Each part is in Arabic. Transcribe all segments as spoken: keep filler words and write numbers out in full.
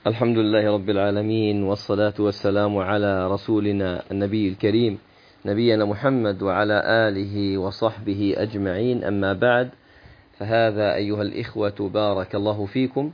الحمد لله رب العالمين، والصلاة والسلام على رسولنا النبي الكريم نبينا محمد وعلى آله وصحبه أجمعين. أما بعد، فهذا أيها الإخوة بارك الله فيكم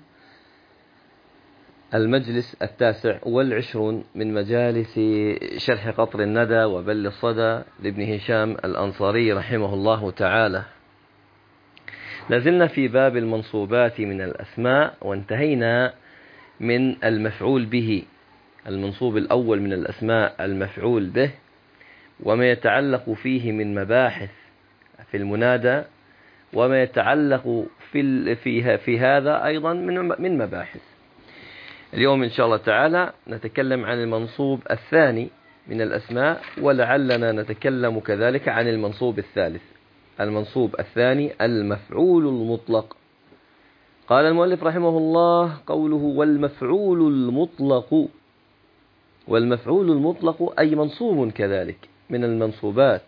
المجلس التاسع والعشرون من مجالس شرح قطر الندى وبل الصدى لابن هشام الأنصاري رحمه الله تعالى. لازلنا في باب المنصوبات من الأسماء، وانتهينا من المفعول به. المنصوب الأول من الأسماء المفعول به، وما يتعلق فيه من مباحث في المنادى، وما يتعلق في في في هذا أيضا من من مباحث. اليوم إن شاء الله تعالى نتكلم عن المنصوب الثاني من الأسماء، ولعلنا نتكلم كذلك عن المنصوب الثالث. المنصوب الثاني المفعول المطلق. قال المؤلف رحمه الله قوله والمفعول المطلق. والمفعول المطلق أي منصوب كذلك من المنصوبات،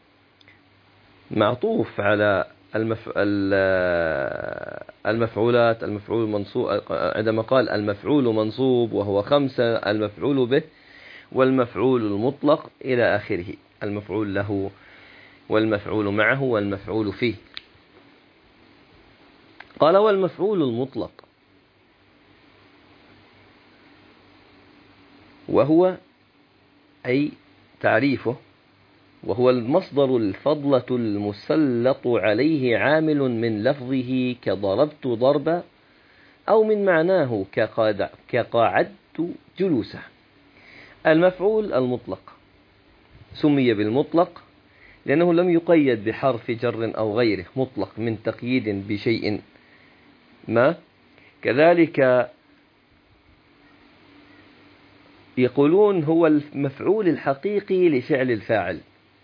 معطوف على المف... المفعولات. المفعول منصوب عندما قال المفعول منصوب وهو خمسة، المفعول به والمفعول المطلق إلى آخره، المفعول له والمفعول معه والمفعول فيه. قال والمفعول المطلق وهو أي تعريفه وهو المصدر الفضلة المسلط عليه عامل من لفظه كضربت ضربا، أو من معناه كقعدت جلوسا. المفعول المطلق سمي بالمطلق لأنه لم يقيد بحرف جر أو غيره، مطلق من تقييد بشيء ما. كذلك يقولون هو المفعول الحقيقي لفعل الفاعل،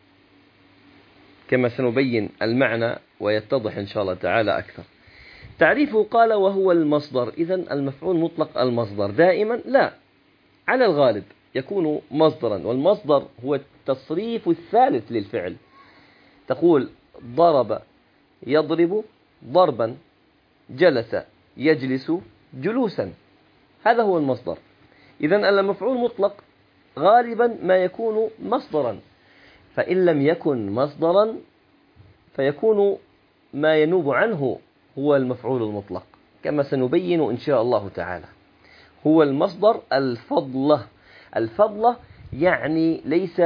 كما سنبين المعنى ويتضح إن شاء الله تعالى أكثر. تعريفه قال وهو المصدر. إذن المفعول مطلق المصدر دائما لا، على الغالب يكون مصدرا، والمصدر هو التصريف الثالث للفعل. تقول ضرب يضرب ضربا، جلس يجلس جلوسا، هذا هو المصدر. إذن المفعول مطلق غالبا ما يكون مصدرا، فإن لم يكن مصدرا فيكون ما ينوب عنه هو المفعول المطلق، كما سنبين إن شاء الله تعالى. هو المصدر الفضلة. الفضلة يعني ليس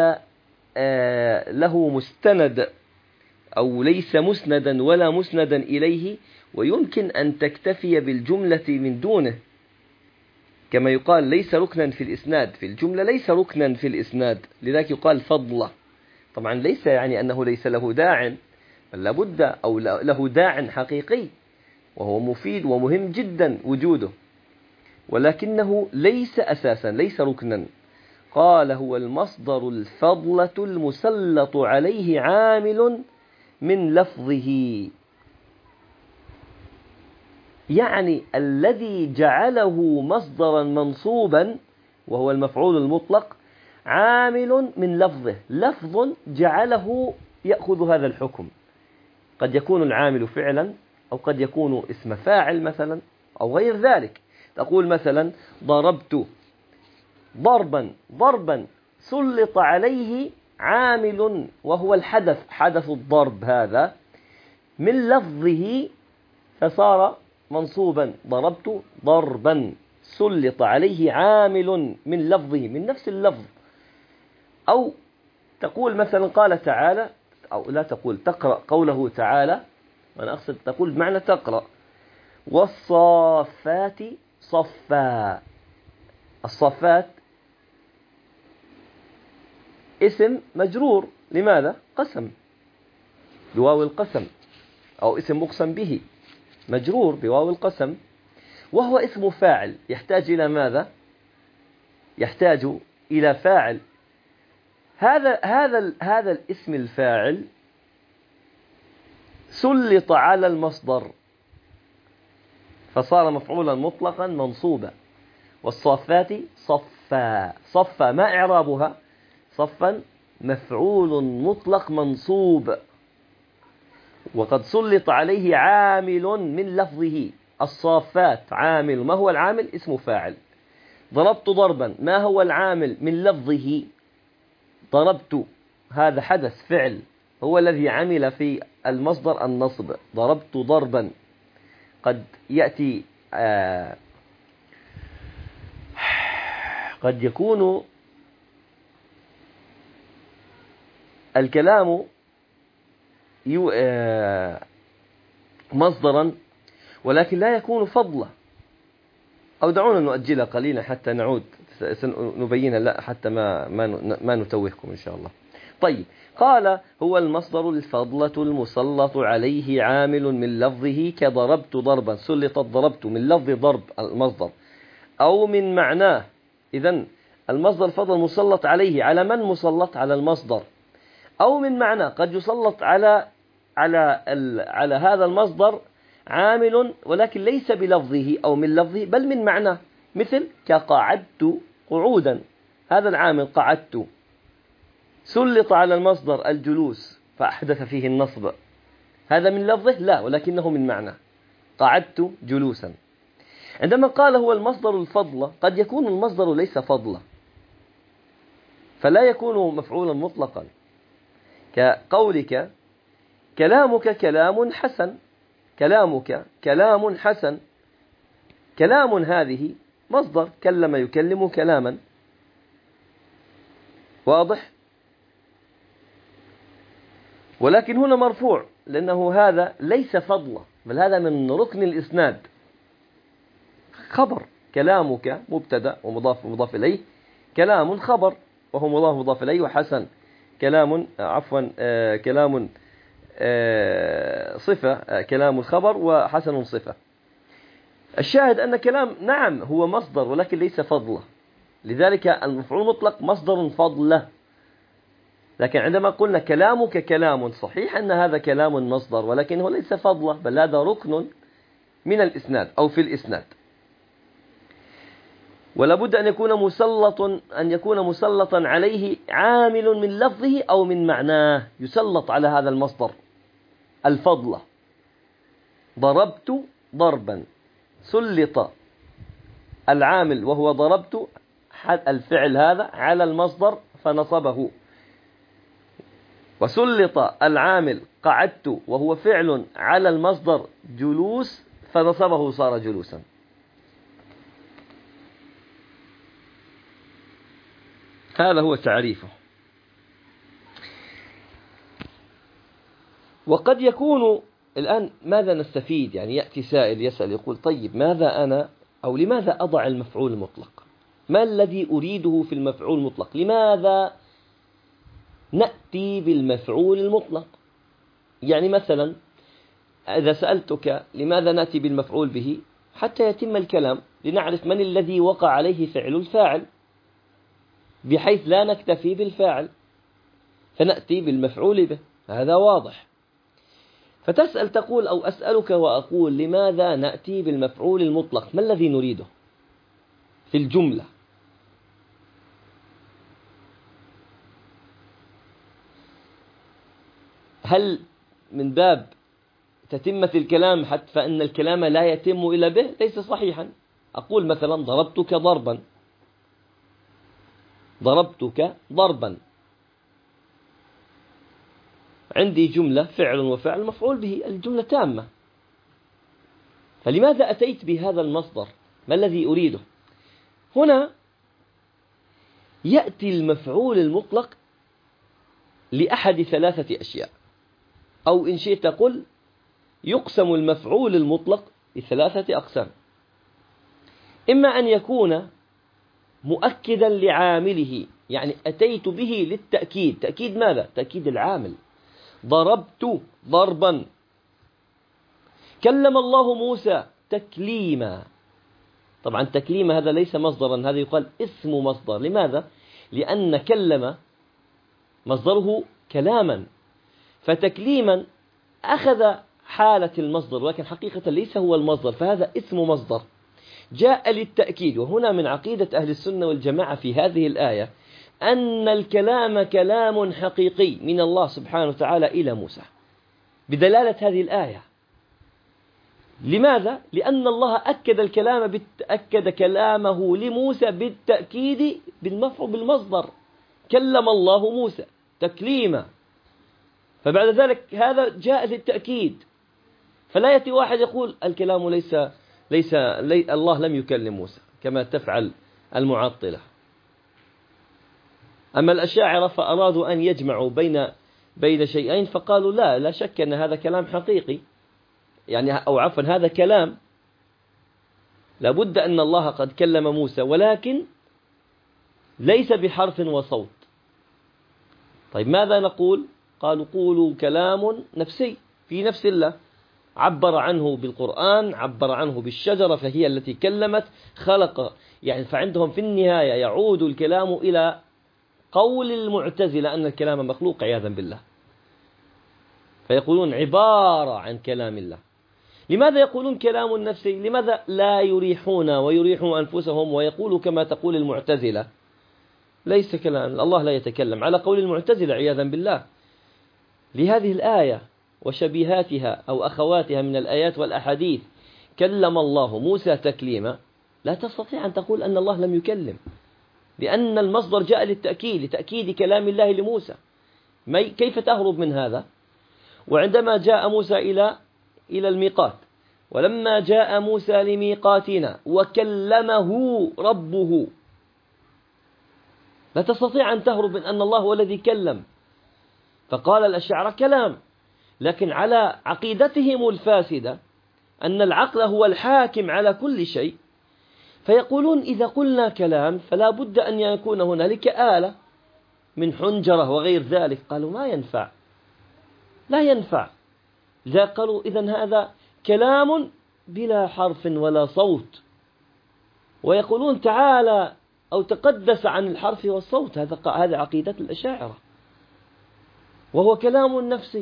له مستند، أو ليس مسندا ولا مسندا إليه، ويمكن أن تكتفي بالجملة من دونه، كما يقال ليس ركنا في الإسناد، في الجملة ليس ركنا في الإسناد، لذلك يقال فضلة. طبعا ليس يعني أنه ليس له داع، بل لابد أو له داع حقيقي وهو مفيد ومهم جدا وجوده، ولكنه ليس أساسا، ليس ركنا. قال هو المصدر الفضلة المسلط عليه عامل من لفظه، يعني الذي جعله مصدرا منصوبا وهو المفعول المطلق عامل من لفظه، لفظ جعله يأخذ هذا الحكم. قد يكون العامل فعلا، أو قد يكون اسم فاعل مثلا، أو غير ذلك. تقول مثلا ضربت ضربا، ضربا سلط عليه عامل وهو الحدث، حدث الضرب هذا من لفظه فصار منصوبا. ضربت ضربا سلط عليه عامل من لفظه، من نفس اللفظ. أو تقول مثلا قال تعالى، أو لا تقول تقرأ قوله تعالى، وأنا أقصد تقول بمعنى تقرأ والصافات صفا. الصفات اسم مجرور، لماذا؟ قسم، بواو القسم، أو اسم مقسم به مجرور بواو القسم، وهو اسم فاعل يحتاج إلى ماذا؟ يحتاج إلى فاعل. هذا هذا هذا الاسم الفاعل سلط على المصدر فصار مفعولا مطلقا منصوبا. والصافات صفا، صفا ما إعرابها؟ صفا مفعول مطلق منصوب، وقد سلط عليه عامل من لفظه. الصافات عامل، ما هو العامل؟ اسم فاعل. ضربت ضربا، ما هو العامل من لفظه؟ ضربت، هذا حدث فعل هو الذي عمل في المصدر النصب. ضربت ضربا قد يأتي آه قد يكون الكلام مصدرا ولكن لا يكون فضلا، أو دعونا نؤجلها قليلا حتى نعود سنبينها لا حتى ما ما ما نتوهكم إن شاء الله. طيب، قال هو المصدر الفضلة المسلط عليه عامل من لفظه كضربت ضربا، سلطت ضربت من لفظ ضرب المصدر أو من معناه. إذن المصدر الفضل مسلط عليه، على من مسلط؟ على المصدر، أو من معناه، قد يسلط على على على هذا المصدر عامل ولكن ليس بلفظه أو من لفظه بل من معناه، مثل كقعدت قعودا، هذا العامل قعدت سلط على المصدر الجلوس فأحدث فيه النصب، هذا من لفظه لا ولكنه من معناه، قعدت جلوسا. عندما قال هو المصدر الفضلة، قد يكون المصدر ليس فضلة فلا يكون مفعولا مطلقا، كقولك كلامك كلام حسن، كلامك كلام حسن، كلام هذه مصدر كلم يكلم كلاما، واضح؟ ولكن هنا مرفوع لأنه هذا ليس فضلة بل هذا من ركن الإسناد، خبر، كلامك مبتدأ ومضاف ومضاف إليه، كلام خبر وهو مضاف ومضاف إليه، وحسن كلام عفوا آه كلام آه صفة آه كلام الخبر وحسن صفة. الشاهد أن كلام نعم هو مصدر ولكن ليس فضلة، لذلك المفعول المطلق مصدر فضلة. لكن عندما قلنا كلامك كلام، صحيح أن هذا كلام مصدر ولكنه ليس فضلة بل هذا ركن من الإسناد أو في الإسناد، ولا بد أن يكون مسلط أن يكون مسلطا عليه عامل من لفظه أو من معناه، يسلط على هذا المصدر الفضلة. ضربت ضربا، سلط العامل وهو ضربت الفعل هذا على المصدر فنصبه، وسلط العامل قعدت وهو فعل على المصدر جلوس فنصبه صار جلوسا. هذا هو تعريفه. وقد يكون الآن ماذا نستفيد؟ يعني يأتي سائل يسأل يقول طيب ماذا أنا أو لماذا أضع المفعول المطلق؟ ما الذي أريده في المفعول المطلق؟ لماذا نأتي بالمفعول المطلق؟ يعني مثلا إذا سألتك لماذا نأتي بالمفعول به، حتى يتم الكلام لنعرف من الذي وقع عليه فعل الفاعل، بحيث لا نكتفي بالفاعل فنأتي بالمفعول به، هذا واضح. فتسأل تقول أو أسألك وأقول لماذا نأتي بالمفعول المطلق؟ ما الذي نريده في الجملة؟ هل من باب تتمة الكلام حتى فإن الكلام لا يتم إلا به؟ ليس صحيحا. أقول مثلا ضربتك ضربا، ضربتك ضربا، عندي جملة فعل وفعل مفعول به، الجملة تامة، فلماذا أتيت بهذا المصدر؟ ما الذي أريده؟ هنا يأتي المفعول المطلق لأحد ثلاثة أشياء، أو إن شئت قل يقسم المفعول المطلق لثلاثة أقسام. إما أن يكون مؤكدا لعامله، يعني أتيت به للتأكيد، تأكيد ماذا؟ تأكيد العامل. ضربت ضربا، كلم الله موسى تكليما. طبعا تكليم هذا ليس مصدرا، هذا يقال اسم مصدر. لماذا؟ لأن كلم مصدره كلاما، فتكليما أخذ حالة المصدر ولكن حقيقة ليس هو المصدر، فهذا اسم مصدر جاء للتأكيد. وهنا من عقيدة أهل السنة والجماعة في هذه الآية أن الكلام كلام حقيقي من الله سبحانه وتعالى إلى موسى بدلالة هذه الآية. لماذا؟ لأن الله أكد الكلام أكد كلامه لموسى بالتأكيد بالمفعول بالمصدر، كلم الله موسى تكليما، فبعد ذلك هذا جاء للتأكيد. فلا يأتي واحد يقول الكلام ليس ليس لي الله لم يكلم موسى كما تفعل المعطلة. أما الأشاعرة فأرادوا أن يجمعوا بين بين شيئين، فقالوا لا لا شك أن هذا كلام حقيقي، يعني أو عفوا هذا كلام لابد أن الله قد كلم موسى، ولكن ليس بحرف وصوت. طيب ماذا نقول؟ قالوا قولوا كلام نفسي في نفس الله، عبر عنه بالقرآن، عبر عنه بالشجرة فهي التي كلمت، خلق، يعني فعندهم في النهاية يعود الكلام إلى قول المعتزلة أن الكلام مخلوق عياذا بالله، فيقولون عبارة عن كلام الله. لماذا يقولون كلام نفسي؟ لماذا لا يريحون ويريحوا أنفسهم ويقولوا كما تقول المعتزلة ليس كلام الله لا يتكلم على قول المعتزلة عياذا بالله؟ لهذه الآية وشبيهاتها أو أخواتها من الآيات والأحاديث كلم الله موسى تكليما، لا تستطيع أن تقول أن الله لم يكلم، لأن المصدر جاء للتأكيد، لتأكيد كلام الله لموسى. كيف تهرب من هذا؟ وعندما جاء موسى إلى إلى الميقات، ولما جاء موسى لميقاتنا وكلمه ربه، لا تستطيع أن تهرب من أن الله هو الذي كلم. فقال الأشاعرة كلام، لكن على عقيدتهم الفاسدة أن العقل هو الحاكم على كل شيء، فيقولون إذا قلنا كلام فلا بد أن يكون هنالك آلة من حنجرة وغير ذلك. قالوا ما ينفع، لا ينفع. إذا قالوا إذن هذا كلام بلا حرف ولا صوت، ويقولون تعالى أو تقدس عن الحرف والصوت، هذا هذا عقيدة الأشاعرة، وهو كلام نفسي.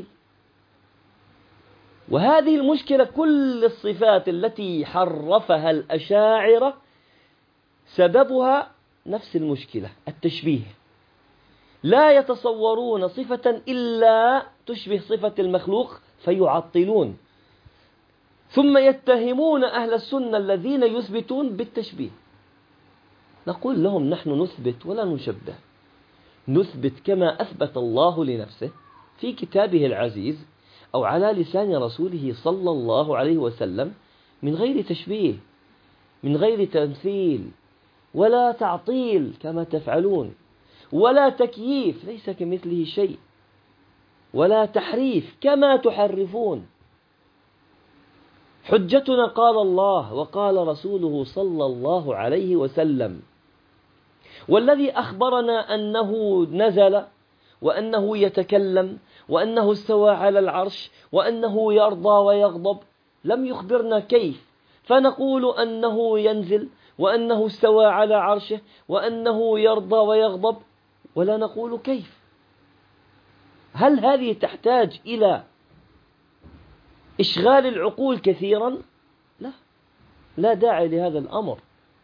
وهذه المشكلة، كل الصفات التي حرفها الأشاعرة سببها نفس المشكلة، التشبيه. لا يتصورون صفة إلا تشبه صفة المخلوق فيعطلون، ثم يتهمون أهل السنة الذين يثبتون بالتشبيه. نقول لهم نحن نثبت ولا نشبه، نثبت كما أثبت الله لنفسه في كتابه العزيز أو على لسان رسوله صلى الله عليه وسلم، من غير تشبيه، من غير تمثيل ولا تعطيل كما تفعلون، ولا تكييف ليس كمثله شيء، ولا تحريف كما تحرفون. حجتنا قال الله وقال رسوله صلى الله عليه وسلم، والذي أخبرنا أنه نزل وأنه يتكلم وأنه استوى على العرش وأنه يرضى ويغضب لم يخبرنا كيف، فنقول أنه ينزل وأنه استوى على عرشه وأنه يرضى ويغضب ولا نقول كيف. هل هذه تحتاج إلى إشغال العقول كثيرا؟ لا، لا داعي لهذا الأمر.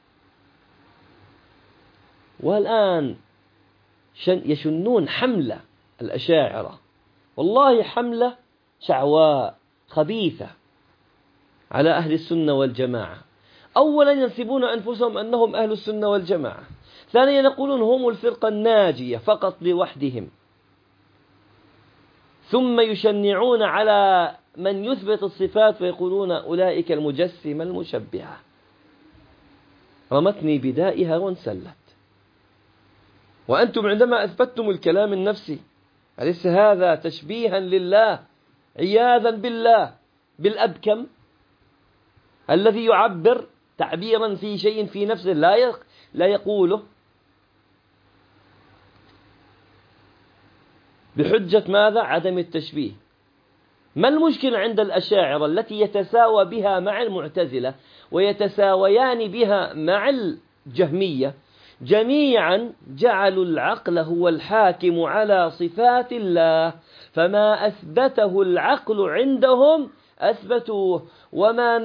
والآن يشنون حملة الأشاعرة، والله حملة شعواء خبيثة على أهل السنة والجماعة. أولا ينسبون أنفسهم أنهم أهل السنة والجماعة، ثانيا يقولون هم الفرقة الناجية فقط لوحدهم، ثم يشنعون على من يثبت الصفات ويقولون أولئك المجسمة المشبهة. رمتني بدائها وانسلت. وأنتم عندما أثبتتم الكلام النفسي أليس هذا تشبيها لله عياذا بالله بالأبكم الذي يعبر تعبيرا في شيء في نفسه لا لا يقوله بحجة ماذا؟ عدم التشبيه. ما المشكلة عند الأشاعرة التي يتساوى بها مع المعتزلة ويتساويان بها مع الجهمية؟ جميعا جعلوا العقل هو الحاكم على صفات الله، فما أثبته العقل عندهم أثبتوه، وما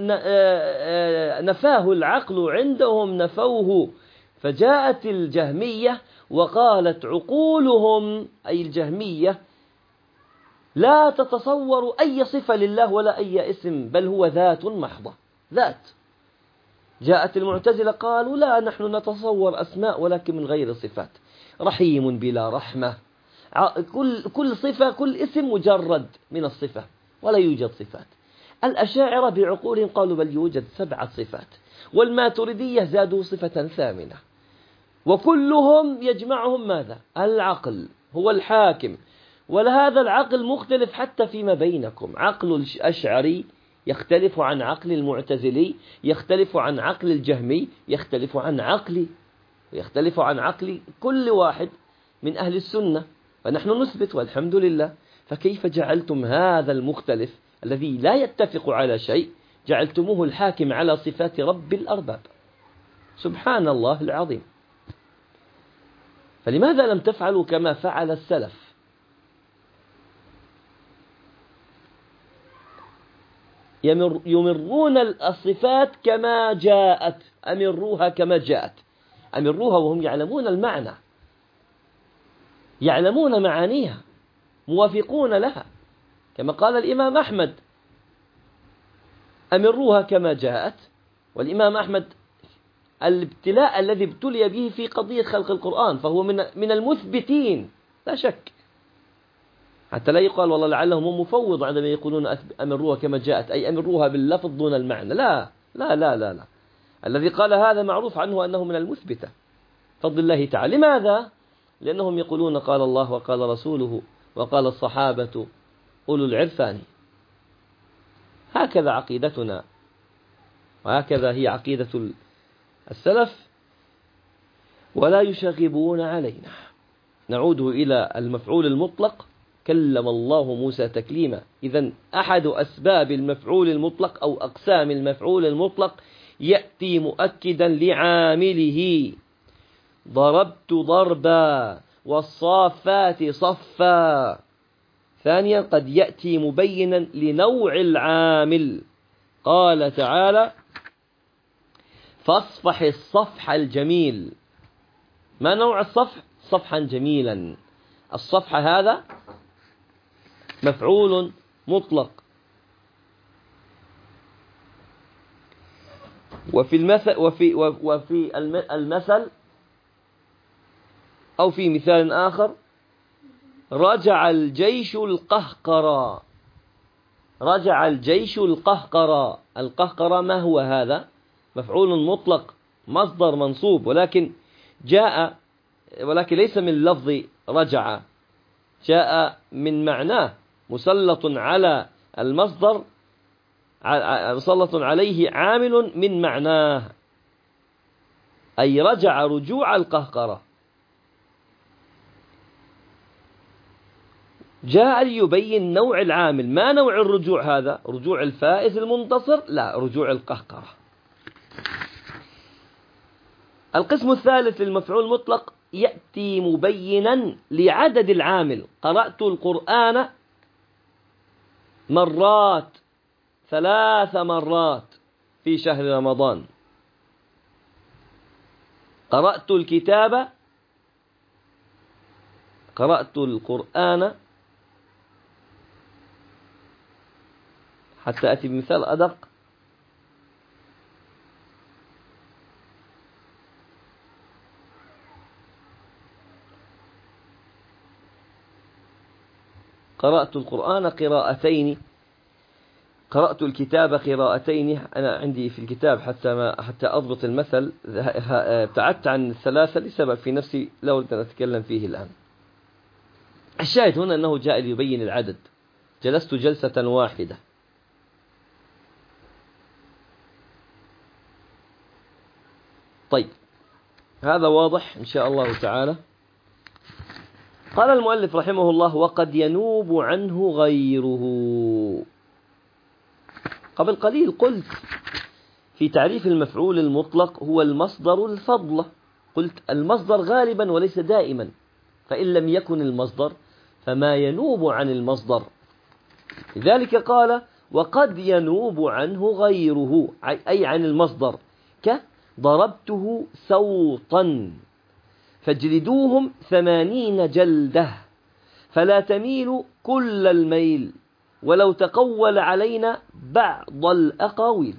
نفاه العقل عندهم نفوه. فجاءت الجهمية وقالت عقولهم أي الجهمية لا تتصور أي صفة لله ولا أي اسم، بل هو ذات محضة، ذات. جاءت المعتزلة قالوا لا، نحن نتصور أسماء ولكن من غير صفات، رحيم بلا رحمة، كل كل صفة كل اسم مجرد من الصفة ولا يوجد صفات. الأشاعرة بعقولهم قالوا بل يوجد سبعة صفات، والماتريدية زادوا صفة ثامنة، وكلهم يجمعهم ماذا؟ العقل هو الحاكم. ولهذا العقل مختلف حتى فيما بينكم، عقل الأشعري يختلف عن عقل المعتزلي، يختلف عن عقل الجهمي، يختلف عن عقلي، يختلف عن عقل كل واحد من أهل السنة، فنحن نثبت والحمد لله. فكيف جعلتم هذا المختلف الذي لا يتفق على شيء جعلتموه الحاكم على صفات رب الأرباب؟ سبحان الله العظيم. فلماذا لم تفعلوا كما فعل السلف؟ يمر يمرون الصفات كما جاءت، أمروها كما جاءت، أمروها وهم يعلمون المعنى، يعلمون معانيها، موافقون لها، كما قال الإمام أحمد أمروها كما جاءت. والإمام أحمد الابتلاء الذي ابتلي به في قضية خلق القرآن فهو من من المثبتين لا شك، حتى لا يقال والله لعلهم مفوض عندما يقولون أمروها كما جاءت، أي أمروها باللفظ دون المعنى. لا لا لا لا, لا. الذي قال هذا معروف عنه أنه من المثبتة فضل الله تعالى. لماذا؟ لأنهم يقولون قال الله وقال رسوله وقال الصحابة أولو العرفان. هكذا عقيدتنا وهكذا هي عقيدة السلف، ولا يشغبون علينا. نعود إلى المفعول المطلق. كلم الله موسى تكليما. إذن أحد أسباب المفعول المطلق أو أقسام المفعول المطلق يأتي مؤكدا لعامله. ضربت ضربا والصافات صفا. ثانيا قد يأتي مبينا لنوع العامل. قال تعالى فاصفح الصفح الجميل. ما نوع الصفح؟ صفحا جميلا. الصفح هذا مفعول مطلق. وفي المثل وفي وفي المثل أو في مثال آخر رجع الجيش القهقرى. رجع الجيش القهقرى. القهقرى ما هو هذا؟ مفعول مطلق مصدر منصوب، ولكن جاء ولكن ليس من لفظ رجع، جاء من معناه، مسلط على المصدر، مسلط عليه عامل من معناه، أي رجع رجوع القهقرة. جاء ليبين نوع العامل. ما نوع الرجوع هذا؟ رجوع الفائز المنتصر؟ لا، رجوع القهقرة. القسم الثالث للمفعول المطلق يأتي مبينا لعدد العامل. قرأت القرآن مرات، ثلاث مرات في شهر رمضان. قرأت الكتاب، قرأت القرآن، حتى أتي بمثال أدق. قرأت القرآن قراءتين، قرأت الكتاب قراءتين. أنا عندي في الكتاب حتى ما حتى أضبط المثل ابتعدت عن الثلاثة لسبب في نفسي لا أريد أن أتكلم فيه الآن. الشاهد هنا أنه جاء ليبين العدد. جلست جلسة واحدة. طيب، هذا واضح إن شاء الله تعالى. قال المؤلف رحمه الله وقد ينوب عنه غيره. قبل قليل قلت في تعريف المفعول المطلق هو المصدر الفضلة. قلت المصدر غالبا وليس دائما، فإن لم يكن المصدر فما ينوب عن المصدر. لذلك قال وقد ينوب عنه غيره، أي عن المصدر، كضربته سوطا فاجلدوهم ثمانين جلدة. فلا تميل كل الميل ولو تقول علينا بعض الأقاويل.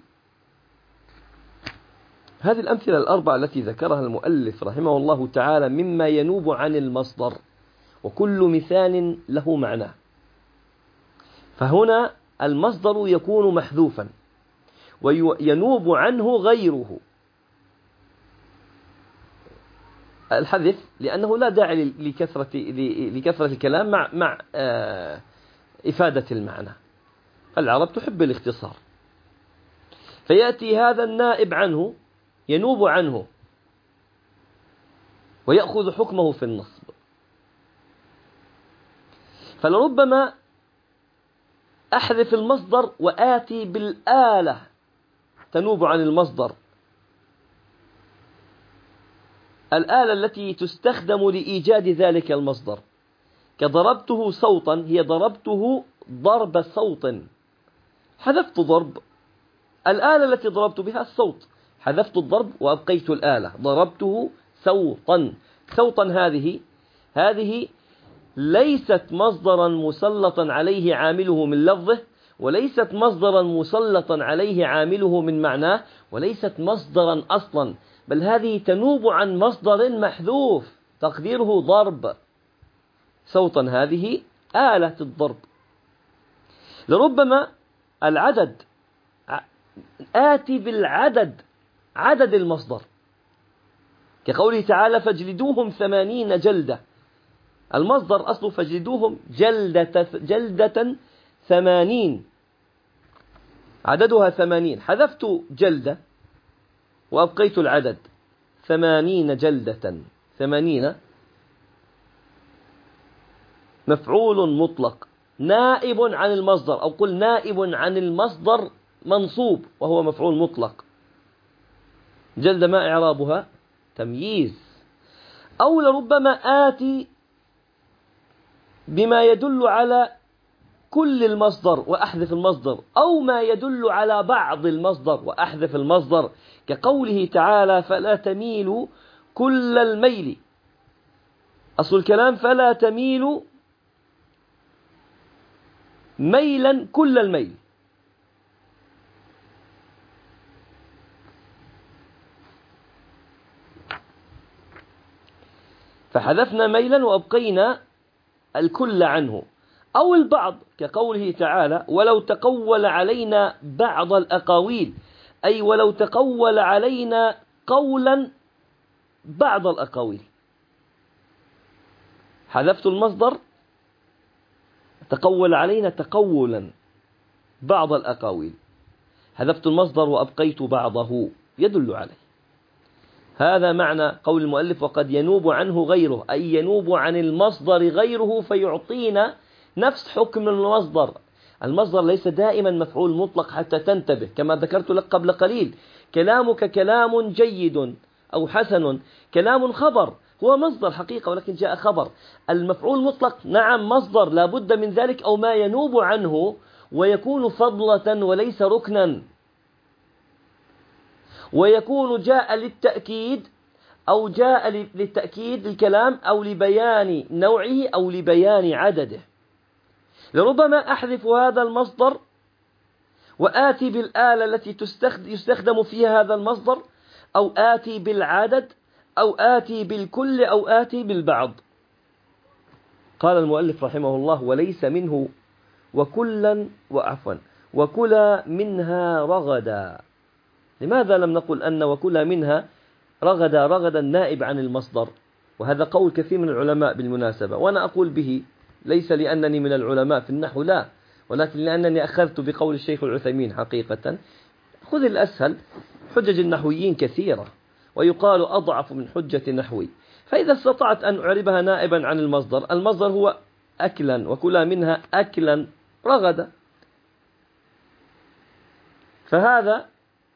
هذه الأمثلة الأربعة التي ذكرها المؤلف رحمه الله تعالى مما ينوب عن المصدر، وكل مثال له معنى. فهنا المصدر يكون محذوفا وينوب عنه غيره. الحذف لأنه لا داعي لكثرة لكثرة الكلام مع مع إفادة المعنى. العرب تحب الاختصار، فيأتي هذا النائب عنه ينوب عنه ويأخذ حكمه في النصب. فلربما أحذف المصدر وآتي بالآلة تنوب عن المصدر، الآلة التي تستخدم لإيجاد ذلك المصدر. كضربته صوتا، هي ضربته ضرب صوت، حذفت ضرب، الآلة التي ضربت بها الصوت، حذفت الضرب وأبقيت الآلة، ضربته صوتا. صوتا هذه هذه ليست مصدرا مسلطا عليه عامله من لفظه، وليست مصدرا مسلطا عليه عامله من معناه، وليست مصدرا أصلا، بل هذه تنوب عن مصدر محذوف تقديره ضرب. صوتا هذه آلة الضرب. لربما العدد، آتي بالعدد، عدد المصدر، كقوله تعالى فاجلدوهم ثمانين جلدة. المصدر أصله فاجلدوهم جلدة, جلدة ثمانين، عددها ثمانين، حذفت جلدة وأبقيت العدد ثمانين جلدة. ثمانين مفعول مطلق نائب عن المصدر، أو قل نائب عن المصدر منصوب وهو مفعول مطلق. جلد ما إعرابها؟ تمييز. أو لربما آتي بما يدل على كل المصدر وأحذف المصدر، أو ما يدل على بعض المصدر وأحذف المصدر، كقوله تعالى فلا تميلوا كل الميل. أصل الكلام فلا تميلوا ميلا كل الميل. فحذفنا ميلا وأبقينا الكل عنه. أو البعض كقوله تعالى ولو تقول علينا بعض الأقاويل، أي ولو تقول علينا قولا بعض الأقاويل. حذفت المصدر، تقول علينا تقولا بعض الأقاويل، حذفت المصدر وأبقيت بعضه يدل عليه. هذا معنى قول المؤلف وقد ينوب عنه غيره، أي ينوب عن المصدر غيره فيعطينا نفس حكم المصدر. المصدر ليس دائما مفعول مطلق حتى تنتبه، كما ذكرت لك قبل قليل. كلامك كلام جيد أو حسن، كلام خبر، هو مصدر حقيقة ولكن جاء خبر. المفعول مطلق نعم مصدر لا بد من ذلك، أو ما ينوب عنه ويكون فضلة وليس ركنا، ويكون جاء للتأكيد أو جاء للتأكيد الكلام أو لبيان نوعه أو لبيان عدده. لربما أحذف هذا المصدر وآتي بالآلة التي يستخدم فيها هذا المصدر، أو آتي بالعدد، أو آتي بالكل، أو آتي بالبعض. قال المؤلف رحمه الله وليس منه وكلا وعفوا وكلا منها رغدا. لماذا لم نقل أن وكلا منها رغدا رغدا نائب عن المصدر؟ وهذا قول كثير من العلماء بالمناسبة، وأنا أقول به ليس لأنني من العلماء في النحو لا، ولكن لأنني أخذت بقول الشيخ العثيمين حقيقة. خذ الأسهل، حجج النحويين كثيرة ويقال أضعف من حجة نحوي، فإذا استطعت أن أعربها نائبا عن المصدر، المصدر هو أكلا، وكلا منها أكلا رغدا. فهذا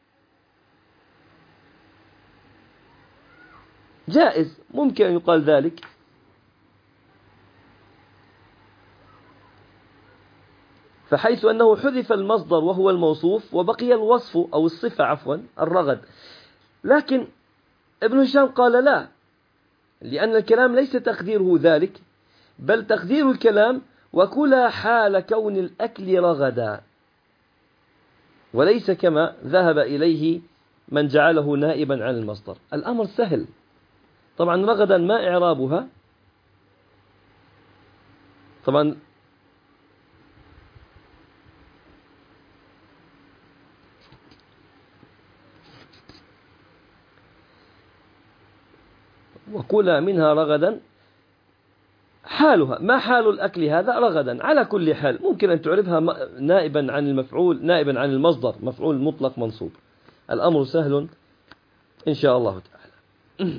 جائز، ممكن أن يقال ذلك. فحيث أنه حذف المصدر وهو الموصوف وبقي الوصف أو الصفة عفوا الرغد. لكن ابن هشام قال لا، لأن الكلام ليس تقديره ذلك، بل تقدير الكلام وكلا حال كون الأكل رغدا، وليس كما ذهب إليه من جعله نائبا عن المصدر. الأمر سهل. طبعا رغدا ما إعرابها؟ طبعا وكلا منها رغدا حالها، ما حال الأكل هذا؟ رغدا. على كل حال ممكن أن تعرفها نائبا عن المفعول، نائبا عن المصدر، مفعول مطلق منصوب. الأمر سهل إن شاء الله تعالى.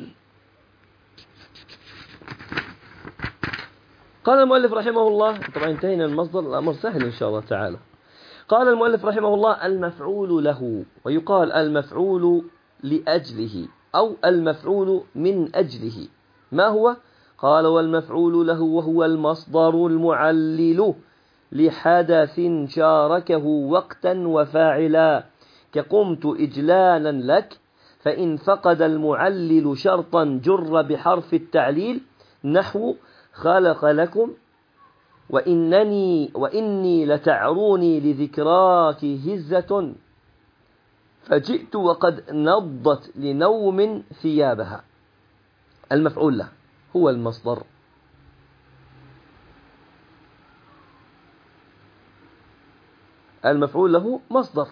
قال المؤلف رحمه الله، طبعا انتهينا من المصدر، الأمر سهل إن شاء الله تعالى. قال المؤلف رحمه الله: المفعول له، ويقال المفعول لأجله أو المفعول من أجله. ما هو؟ قال: والمفعول له وهو المصدر المعلل لحدث شاركه وقتا وفاعلا، كقمت إجلالا لك، فإن فقد المعلل شرطا جر بحرف التعليل، نحو خلق لكم، وإنني وإني لتعروني لذكراك هزة، فجئت وقد نضت لنوم ثيابها. المفعول له هو المصدر. المفعول له مصدر.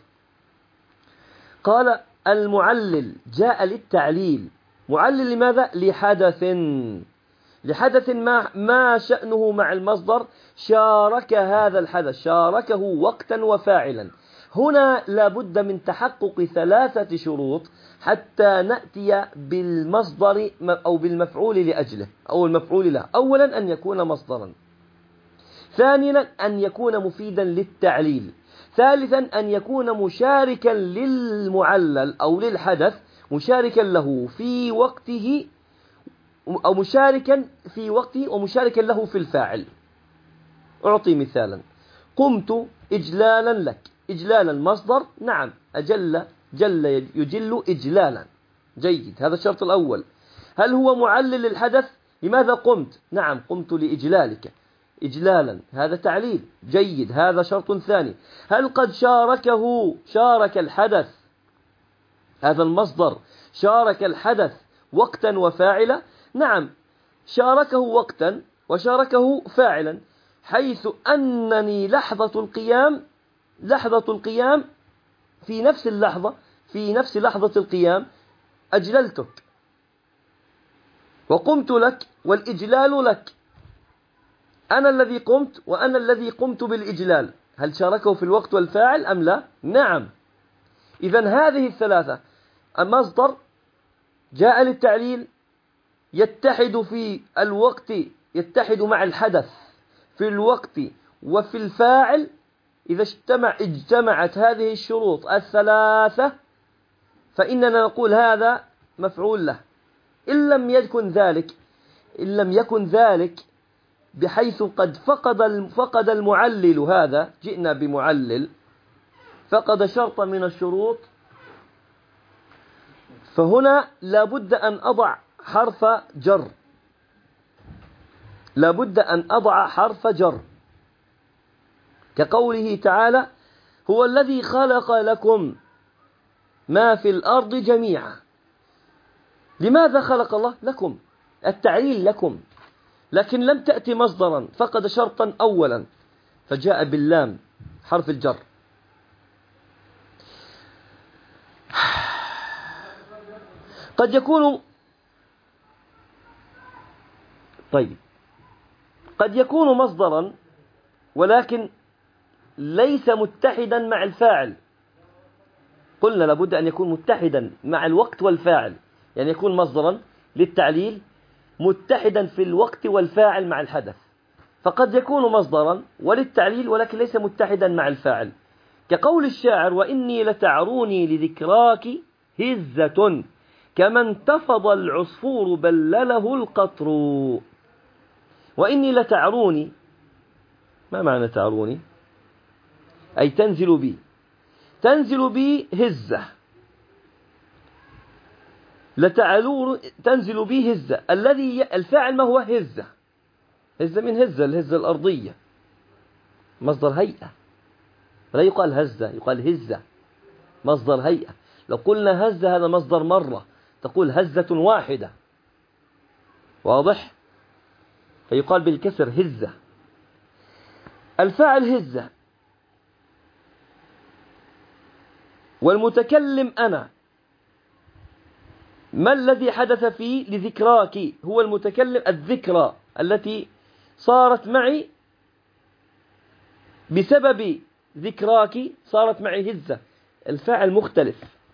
قال: المعلل جاء للتعليل. معلل لماذا؟ لحدث. لحدث ما ما شأنه مع المصدر؟ شارك هذا الحدث، شاركه وقتا وفاعلا. هنا لابد من تحقق ثلاثة شروط حتى نأتي بالمصدر أو بالمفعول لأجله أو المفعول له. أولا أن يكون مصدرا، ثانيا أن يكون مفيدا للتعليل، ثالثا أن يكون مشاركا للمعلل أو للحدث، مشاركا له في وقته أو مشاركا في وقته ومشاركا له في الفاعل. أعطي مثالا: قمت إجلالا لك. إجلالا مصدر، نعم، أجل جل يجل إجلالا، جيد، هذا الشرط الأول. هل هو معلل للحدث؟ لماذا قمت؟ نعم، قمت لإجلالك إجلالا، هذا تعليل، جيد، هذا شرط ثاني. هل قد شاركه، شارك الحدث، هذا المصدر شارك الحدث وقتا وفاعلا؟ نعم، شاركه وقتا وشاركه فاعلا، حيث أنني لحظة القيام، لحظة القيام في نفس اللحظة، في نفس لحظة القيام أجللتك، وقمت لك، والإجلال لك. أنا الذي قمت وأنا الذي قمت بالإجلال. هل شاركه في الوقت والفاعل أم لا؟ نعم. إذن هذه الثلاثة: المصدر جاء للتعليل، يتحد في الوقت، يتحد مع الحدث في الوقت وفي الفاعل. إذا اجتمع اجتمعت هذه الشروط الثلاثة فإننا نقول هذا مفعول له. إن لم يكن ذلك، إن لم يكن ذلك بحيث قد فقد فقد المعلل، هذا جئنا بمعلل فقد شرط من الشروط، فهنا لابد أن أضع حرف جر، لابد أن أضع حرف جر، كقوله تعالى: هو الذي خلق لكم ما في الأرض جميعا. لماذا خلق الله؟ لكم، التعليل لكم، لكن لم تأتي مصدرا، فقد شرطا أولا فجاء باللام حرف الجر. قد يكون طيب قد يكون مصدرا ولكن ليس متحدا مع الفاعل. قلنا لابد أن يكون متحدا مع الوقت والفاعل، يعني يكون مصدرا للتعليل متحدا في الوقت والفاعل مع الحدث. فقد يكون مصدرا وللتعليل ولكن ليس متحدا مع الفاعل، كقول الشاعر: وإني لتعروني لذكراك هزة، كما انتفض العصفور بلله القطر. وإني لتعروني، ما معنى تعروني؟ أي تنزل بي، تنزل بي هزة، لتعلون تنزل بي هزة. الذي الفاعل ما هو؟ هزة. هزة من هزة، الهزة الأرضية، مصدر هيئة، لا يقال هزة، يقال هزة، مصدر هيئة. لو قلنا هزة هذا مصدر مرة، تقول هزة واحدة، واضح؟ فيقال بالكسر هزة. الفاعل هزة، والمتكلم أنا. ما الذي حدث فيه لذكراك؟ هو المتكلم، الذكرى التي صارت معي بسبب ذكراك صارت معي هزة. الفاعل مختلف،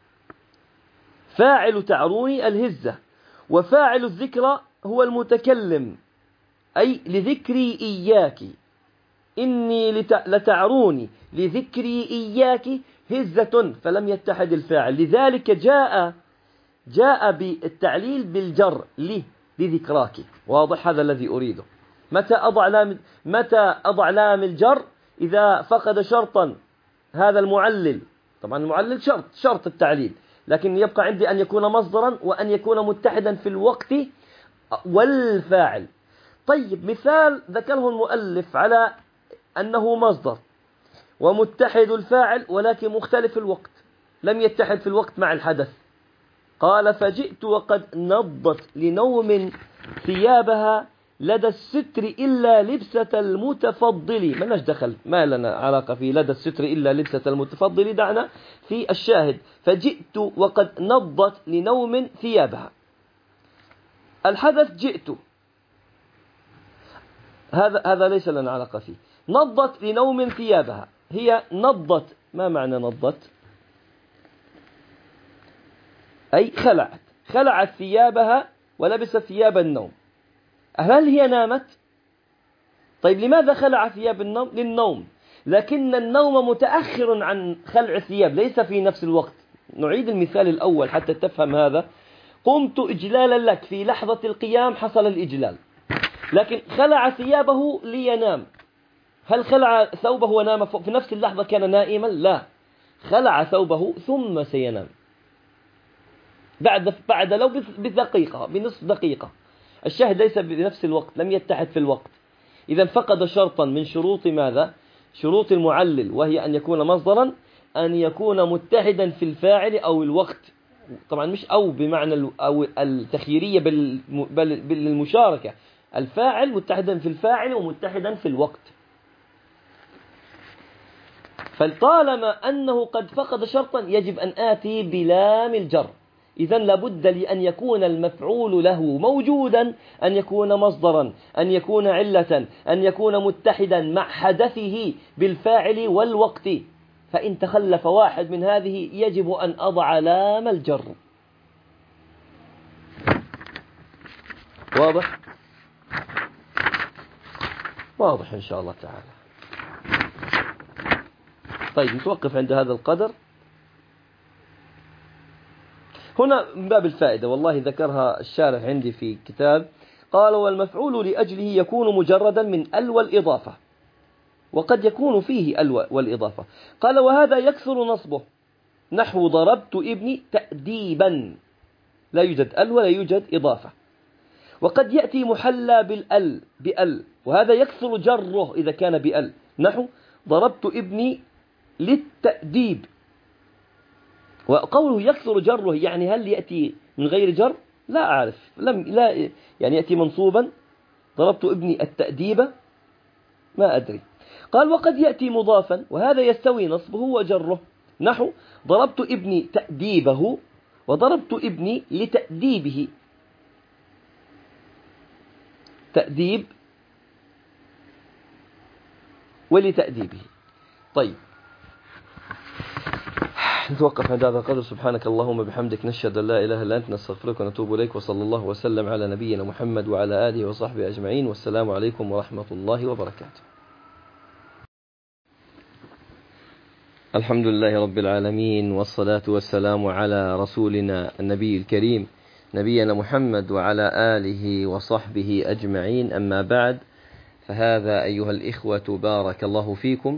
فاعل تعروني الهزة، وفاعل الذكرى هو المتكلم، أي لذكري إياك، إني لتعروني لذكري إياك هزة، فلم يتحد الفاعل، لذلك جاء جاء بالتعليل بالجر لي لذكراك. واضح؟ هذا الذي أريده. متى أضع لام متى أضع لام الجر؟ إذا فقد شرطا هذا المعلل، طبعا المعلل شرط شرط التعليل، لكن يبقى عندي أن يكون مصدرا وأن يكون متحدا في الوقت والفاعل. طيب، مثال ذكره المؤلف على أنه مصدر ومتحد الفاعل ولكن مختلف الوقت، لم يتحد في الوقت مع الحدث. قال: فجئت وقد نضت لنوم ثيابها لدى الستر إلا لبسة المتفضل. ما لناش دخل، ما لنا علاقة في لدى الستر إلا لبسة المتفضل، دعنا في الشاهد. فجئت وقد نضت لنوم ثيابها، الحدث جئت، هذا هذا ليس لنا علاقة فيه. نضت لنوم ثيابها، هي نضت، ما معنى نضت؟ أي خلعت، خلعت ثيابها ولبست ثياب النوم. هل هي نامت؟ طيب، لماذا خلع ثياب النوم؟ للنوم، لكن النوم متأخر عن خلع الثياب، ليس في نفس الوقت. نعيد المثال الأول حتى تفهم هذا. قمت إجلالا لك، في لحظة القيام حصل الإجلال، لكن خلع ثيابه لينام. هل خلع ثوبه ونام في نفس اللحظة كان نائما؟ لا، خلع ثوبه ثم سينام بعد بعد لو بدقيقة، بنصف دقيقة. الشاهد ليس بنفس الوقت، لم يتحد في الوقت، إذا فقد شرطا من شروط ماذا؟ شروط المعلل، وهي أن يكون مصدرا، أن يكون متحدا في الفاعل أو الوقت. طبعا مش أو بمعنى أو التخييرية بل بالمشاركة، الفاعل متحدا في الفاعل ومتحدا في الوقت. فطالما أنه قد فقد شرطا يجب أن آتي بلام الجر. إذن لابد لأن يكون المفعول له موجودا، أن يكون مصدرا، أن يكون علة، أن يكون متحدا مع حدثه بالفاعل والوقت. فإن تخلف واحد من هذه يجب أن أضع لام الجر. واضح؟ واضح إن شاء الله تعالى. طيب، نتوقف عند هذا القدر. هنا من باب الفائدة، والله ذكرها الشارح عندي في كتاب. قال: والمفعول لأجله يكون مجردا من ال والإضافة، وقد يكون فيه ال والإضافة. قال: وهذا يكثر نصبه، نحو ضربت ابني تأديبا، لا يوجد ال ولا يوجد إضافة. وقد يأتي محلى بالال بال، وهذا يكثر جره إذا كان بال، نحو ضربت ابني للتأديب. وقوله يكثر جره يعني هل يأتي من غير جر؟ لا أعرف، لم لا يعني يأتي منصوبا، ضربت ابني التأديب، ما أدري. قال: وقد يأتي مضافا، وهذا يستوي نصبه وجره، نحو ضربت ابني تأديبه وضربت ابني لتأديبه. تأديب ولتأديبه. طيب، نتوقف عند هذا القدر. سبحانك اللهم بحمدك، نشهد أن لا إله إلا أنت، نستغفرك ونتوب إليك، وصلى الله وسلم على نبينا محمد وعلى آله وصحبه أجمعين، والسلام عليكم ورحمة الله وبركاته. الحمد لله رب العالمين، والصلاة والسلام على رسولنا النبي الكريم نبينا محمد وعلى آله وصحبه أجمعين. أما بعد، فهذا أيها الإخوة بارك الله فيكم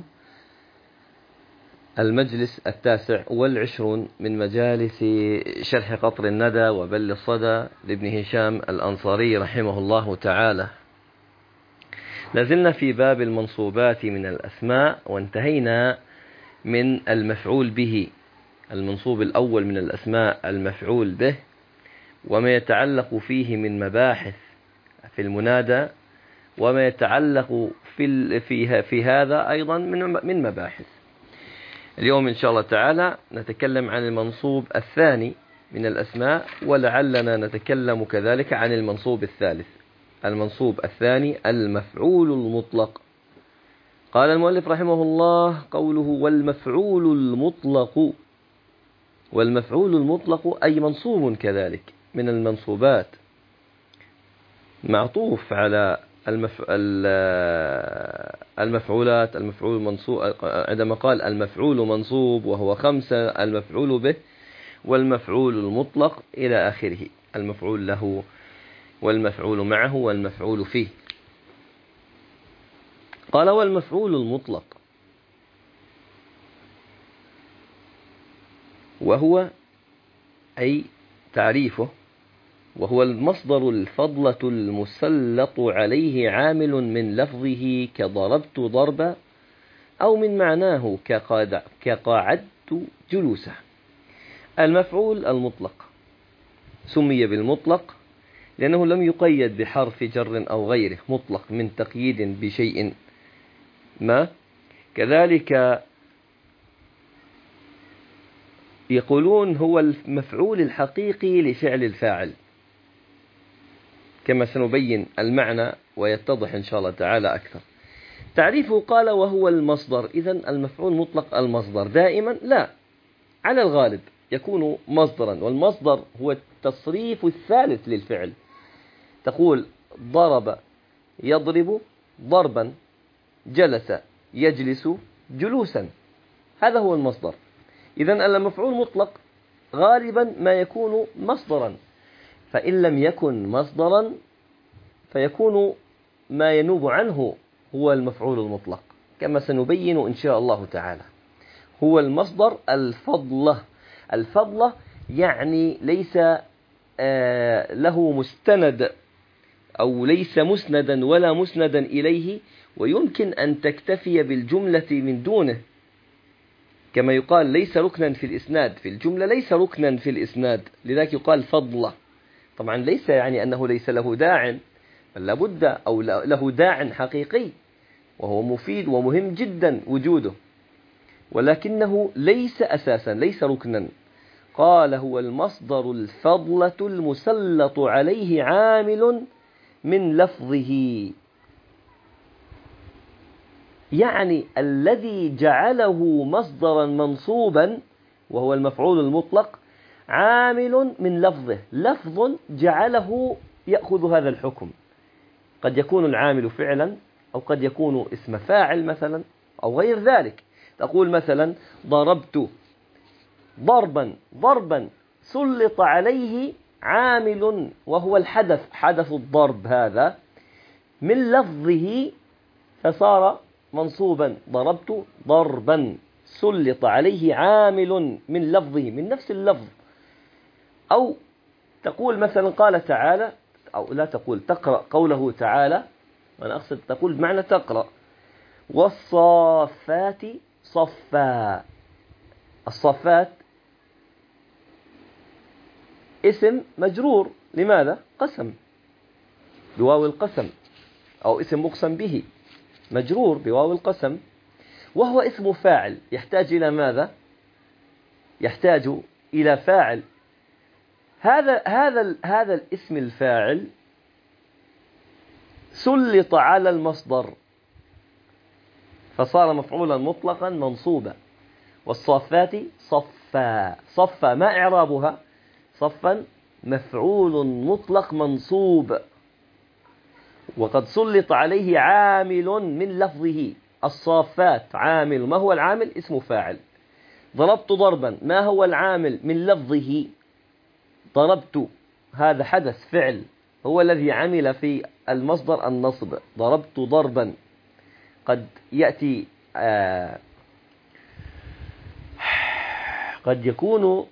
المجلس التاسع والعشرون من مجالس شرح قطر الندى وبل الصدى لابن هشام الأنصاري رحمه الله تعالى. لازلنا في باب المنصوبات من الأسماء، وانتهينا من المفعول به. المنصوب الأول من الأسماء المفعول به، وما يتعلق فيه من مباحث في المنادى، وما يتعلق في في في هذا أيضا من من مباحث. اليوم إن شاء الله تعالى نتكلم عن المنصوب الثاني من الأسماء، ولعلنا نتكلم كذلك عن المنصوب الثالث. المنصوب الثاني المفعول المطلق. قال المؤلف رحمه الله قوله والمفعول المطلق. والمفعول المطلق أي منصوب كذلك من المنصوبات، معطوف على المف... المفعولات. المفعول منصوب، عندما قال المفعول منصوب وهو خمسة، المفعول به والمفعول المطلق إلى آخره، المفعول له والمفعول معه والمفعول فيه. قال والمفعول المطلق وهو أي تعريفه وهو المصدر الفضلة المسلط عليه عامل من لفظه كضربت ضربا، أو من معناه كقاعدت جلوسا. المفعول المطلق سمي بالمطلق لأنه لم يقيد بحرف جر أو غيره، مطلق من تقييد بشيء ما. كذلك يقولون هو المفعول الحقيقي لفعل الفاعل، كما سنبين المعنى ويتضح إن شاء الله تعالى أكثر. تعريفه قال وهو المصدر. إذن المفعول مطلق المصدر دائما لا، على الغالب يكون مصدرا، والمصدر هو التصريف الثالث للفعل. تقول ضرب يضرب ضربا، جلس يجلس جلوسا، هذا هو المصدر. إذن المفعول مطلق غالبا ما يكون مصدرا، فإن لم يكن مصدرا فيكون ما ينوب عنه هو المفعول المطلق، كما سنبين إن شاء الله تعالى. هو المصدر الفضلة. الفضلة يعني ليس له مستند، أو ليس مسندا ولا مسندا إليه، ويمكن أن تكتفي بالجملة من دونه، كما يقال ليس ركنا في الإسناد، في الجملة ليس ركنا في الإسناد، لذلك يقال فضلة. طبعا ليس يعني أنه ليس له داع، بل لابد أو له داع حقيقي وهو مفيد ومهم جدا وجوده، ولكنه ليس أساسا، ليس ركنا. قال هو المصدر الفضلة المسلط عليه عامل من لفظه، يعني الذي جعله مصدرا منصوبا وهو المفعول المطلق عامل من لفظه، لفظ جعله يأخذ هذا الحكم. قد يكون العامل فعلا، أو قد يكون اسم فاعل مثلا، أو غير ذلك. تقول مثلا ضربت ضربا، ضربا سلط عليه عامل وهو الحدث، حدث الضرب هذا من لفظه فصار منصوبا. ضربت ضربا سلط عليه عامل من لفظه، من نفس اللفظ. أو تقول مثلا قال تعالى، أو لا تقول، تقرأ قوله تعالى، وأنا أقصد تقول بمعنى تقرأ والصافات صفا. الصفات اسم مجرور، لماذا؟ قسم بواو القسم، أو اسم مقسم به مجرور بواو القسم، وهو اسم فاعل يحتاج إلى ماذا؟ يحتاج إلى فاعل. هذا هذا هذا الاسم الفاعل سلط على المصدر فصار مفعولا مطلقا منصوبا. والصافات صفا، صفا ما إعرابها؟ صفا مفعول مطلق منصوب، وقد سلط عليه عامل من لفظه. الصافات عامل، ما هو العامل؟ اسم فاعل. ضربت ضربا، ما هو العامل من لفظه؟ ضربت، هذا حدث فعل هو الذي عمل في المصدر النصب. ضربت ضربا. قد يأتي آه قد يكون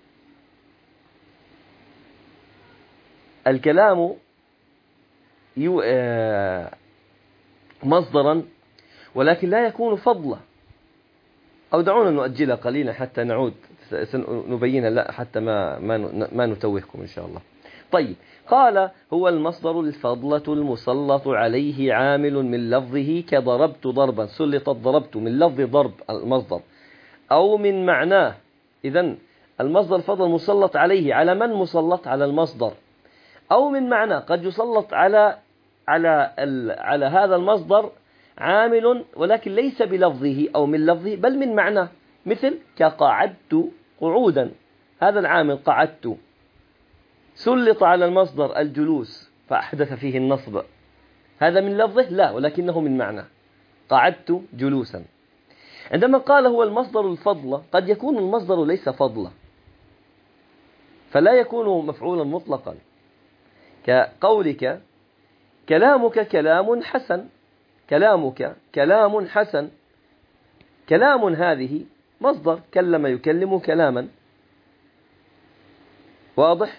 الكلام مصدرا ولكن لا يكون فضلا. أو دعونا نؤجلها قليلا حتى نعود سنبينها لا حتى ما ما ما نتوهكم إن شاء الله. طيب، قال هو المصدر الفضلة المسلط عليه عامل من لفظه كضربت ضربا، سلط ضربت من لفظ ضرب المصدر، أو من معناه. إذن المصدر الفضل مسلط عليه، على من مسلط؟ على المصدر. أو من معناه، قد يسلط على على على هذا المصدر عامل ولكن ليس بلفظه أو من لفظه بل من معناه، مثل كقعدت قعودا، هذا العامل قعدت سلط على المصدر الجلوس فأحدث فيه النصب، هذا من لفظه لا ولكنه من معناه، قعدت جلوسا. عندما قال هو المصدر الفضل، قد يكون المصدر ليس فضلا فلا يكون مفعولا مطلقا، كقولك كلامك كلام حسن، كلامك كلام حسن، كلام هذه مصدر كلم يكلم كلاما، واضح؟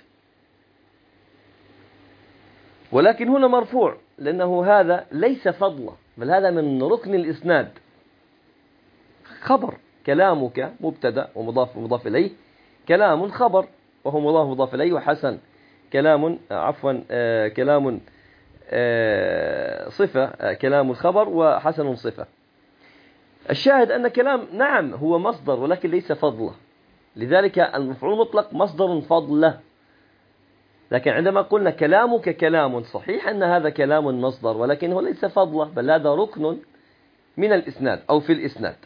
ولكن هنا مرفوع لأنه هذا ليس فضلا بل هذا من ركن الإسناد، خبر كلامك مبتدأ ومضاف ومضاف إليه، كلام خبر وهو مضاف ومضاف إليه، وحسن كلام عفوا آه كلام آه صفة آه كلام الخبر وحسن صفة. الشاهد أن كلام نعم هو مصدر ولكن ليس فضله، لذلك المفعول مطلق مصدر فضله. لكن عندما قلنا كلامك كلام، صحيح أن هذا كلام مصدر ولكنه ليس فضله بل هذا ركن من الإسناد أو في الإسناد.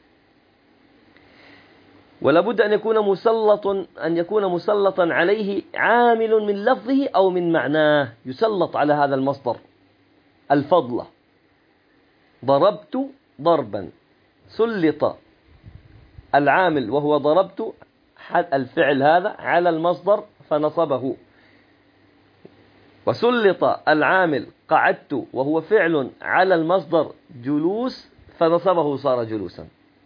ولا بد أن يكون مسلط أن يكون مسلطا عليه عامل من لفظه أو من معناه، يسلط على هذا المصدر الفضلة. ضربت ضربا، سلط العامل وهو ضربت الفعل هذا على المصدر فنصبه، وسلط العامل قعدت وهو فعل على المصدر جلوس فنصبه صار جلوسا.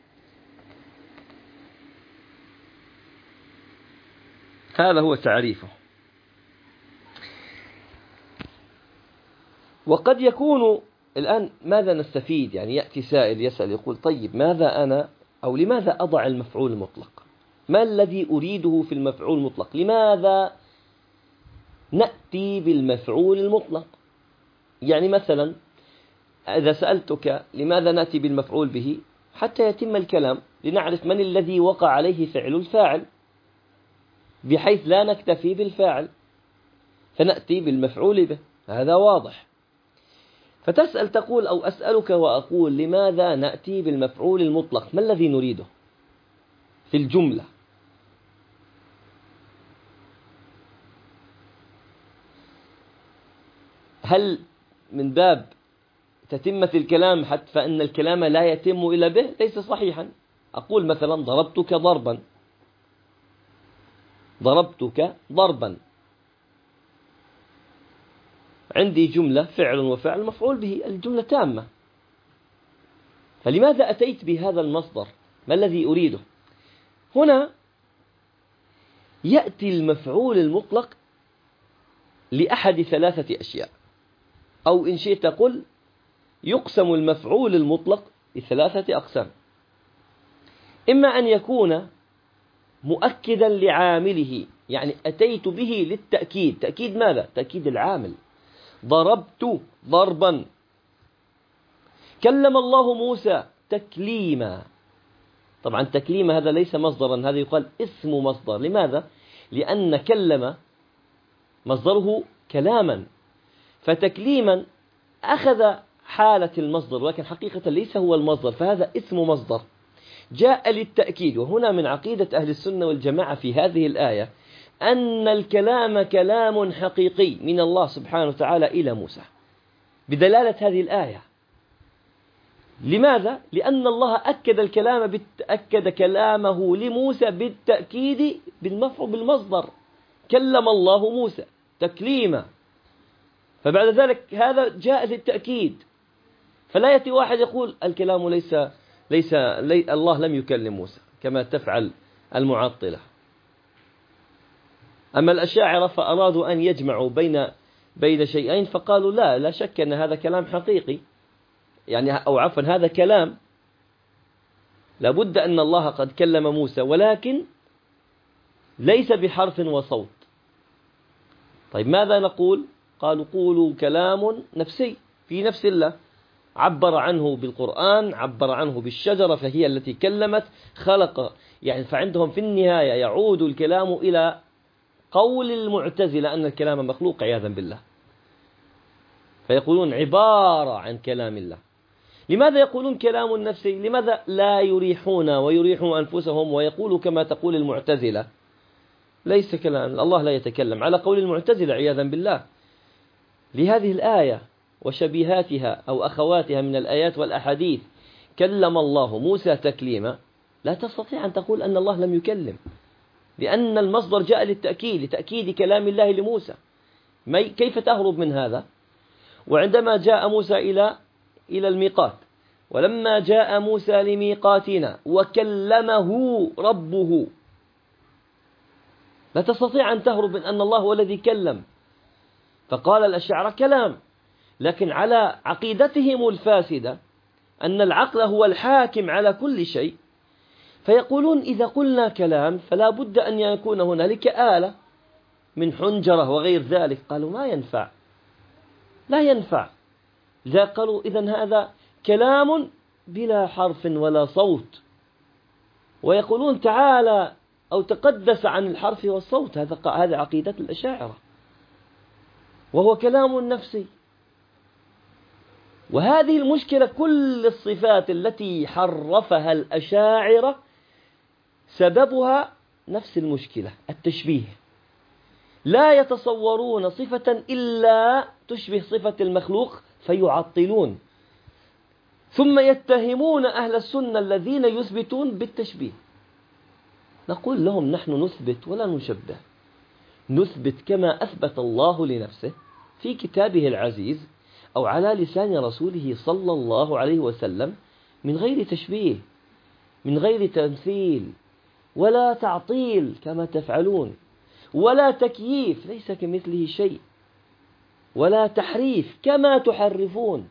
هذا هو تعريفه. وقد يكون الآن ماذا نستفيد؟ يعني يأتي سائل يسأل يقول طيب ماذا أنا أو لماذا أضع المفعول المطلق؟ ما الذي أريده في المفعول المطلق؟ لماذا نأتي بالمفعول المطلق؟ يعني مثلا إذا سألتك لماذا نأتي بالمفعول به؟ حتى يتم الكلام، لنعرف من الذي وقع عليه فعل الفاعل بحيث لا نكتفي بالفاعل فنأتي بالمفعول به، هذا واضح. فتسأل تقول أو أسألك وأقول لماذا نأتي بالمفعول المطلق؟ ما الذي نريده في الجملة؟ هل من باب تتمة الكلام حتى فإن الكلام لا يتم إلا به؟ ليس صحيحا. أقول مثلا ضربتك ضربا، ضربتك ضربا، عندي جملة فعل وفعل مفعول به، الجملة تامة. فلماذا أتيت بهذا المصدر؟ ما الذي أريده؟ هنا يأتي المفعول المطلق لأحد ثلاثة أشياء، أو إن شئت قل يقسم المفعول المطلق لثلاثة أقسام. إما أن يكون مؤكدا لعامله، يعني أتيت به للتأكيد. تأكيد ماذا؟ تأكيد العامل. ضربت ضربا، كلم الله موسى تكليما. طبعا تكليم هذا ليس مصدرا، هذا يقال اسم مصدر. لماذا؟ لأن كلم مصدره كلاما، فتكليما أخذ حالة المصدر ولكن حقيقة ليس هو المصدر، فهذا اسم مصدر جاء للتأكيد. وهنا من عقيدة أهل السنة والجماعة في هذه الآية أن الكلام كلام حقيقي من الله سبحانه وتعالى إلى موسى بدلالة هذه الآية. لماذا؟ لأن الله أكد الكلام أكد كلامه لموسى بالتأكيد بالمفعول بالمصدر، كلم الله موسى تكليما، فبعد ذلك هذا جاء للتأكيد. فلا يأتي واحد يقول الكلام ليس ليس لي الله لم يكلم موسى كما تفعل المعطلة. أما الأشاعرة فأرادوا أن يجمعوا بين بين شيئين فقالوا لا لا شك أن هذا كلام حقيقي، يعني أو عفوا هذا كلام، لابد أن الله قد كلم موسى ولكن ليس بحرف وصوت. طيب ماذا نقول؟ قالوا قولوا كلام نفسي في نفس الله، عبر عنه بالقرآن، عبر عنه بالشجرة فهي التي كلمت، خلق يعني. فعندهم في النهاية يعود الكلام إلى قول المعتزلة أن الكلام مخلوق عياذا بالله، فيقولون عبارة عن كلام الله. لماذا يقولون كلام نفسي؟ لماذا لا يريحون ويريحوا أنفسهم ويقولوا كما تقول المعتزلة ليس كلام الله، لا يتكلم على قول المعتزلة عياذا بالله؟ لهذه الآية وشبيهاتها أو أخواتها من الآيات والأحاديث كلم الله موسى تكليما، لا تستطيع أن تقول أن الله لم يكلم، لأن المصدر جاء للتأكيد، لتأكيد كلام الله لموسى. كيف تهرب من هذا؟ وعندما جاء موسى إلى إلى الميقات، ولما جاء موسى لميقاتنا وكلمه ربه، لا تستطيع أن تهرب من أن الله هو الذي كلم. فقال الأشاعرة كلام، لكن على عقيدتهم الفاسدة أن العقل هو الحاكم على كل شيء، فيقولون إذا قلنا كلام فلا بد أن يكون هنالك آلة من حنجرة وغير ذلك. قالوا ما ينفع، لا ينفع. إذا قالوا إذن هذا كلام بلا حرف ولا صوت، ويقولون تعالى أو تقدس عن الحرف والصوت. هذا هذا عقيدة الأشاعرة، وهو كلام نفسي. وهذه المشكلة، كل الصفات التي حرفها الأشاعرة سببها نفس المشكلة، التشبيه. لا يتصورون صفة إلا تشبه صفة المخلوق فيعطلون، ثم يتهمون أهل السنة الذين يثبتون بالتشبيه. نقول لهم نحن نثبت ولا نشبه، نثبت كما أثبت الله لنفسه في كتابه العزيز أو على لسان رسوله صلى الله عليه وسلم، من غير تشبيه، من غير تمثيل ولا تعطيل كما تفعلون، ولا تكييف ليس كمثله شيء، ولا تحريف كما تحرفون.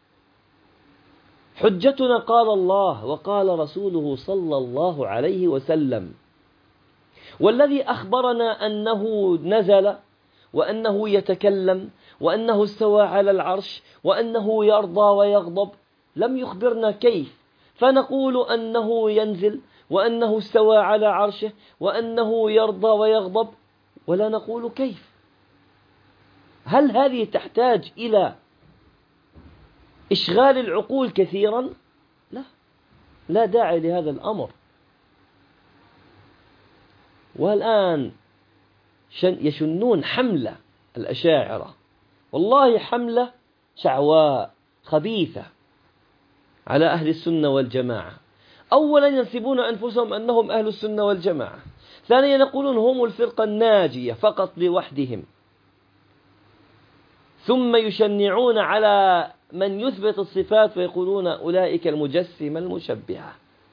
حجتنا قال الله وقال رسوله صلى الله عليه وسلم، والذي أخبرنا أنه نزل وأنه يتكلم وأنه استوى على العرش وأنه يرضى ويغضب لم يخبرنا كيف، فنقول أنه ينزل وأنه استوى على عرشه وأنه يرضى ويغضب ولا نقول كيف. هل هذه تحتاج إلى إشغال العقول كثيرا؟ لا، لا داعي لهذا الأمر. والآن يشنون حملة الأشاعرة، والله حملة شعواء خبيثة على أهل السنة والجماعة. أولا ينسبون أنفسهم أنهم أهل السنة والجماعة، ثانيا يقولون هم الفرقة الناجية فقط لوحدهم، ثم يشنعون على من يثبت الصفات ويقولون أولئك المجسمة المشبهة.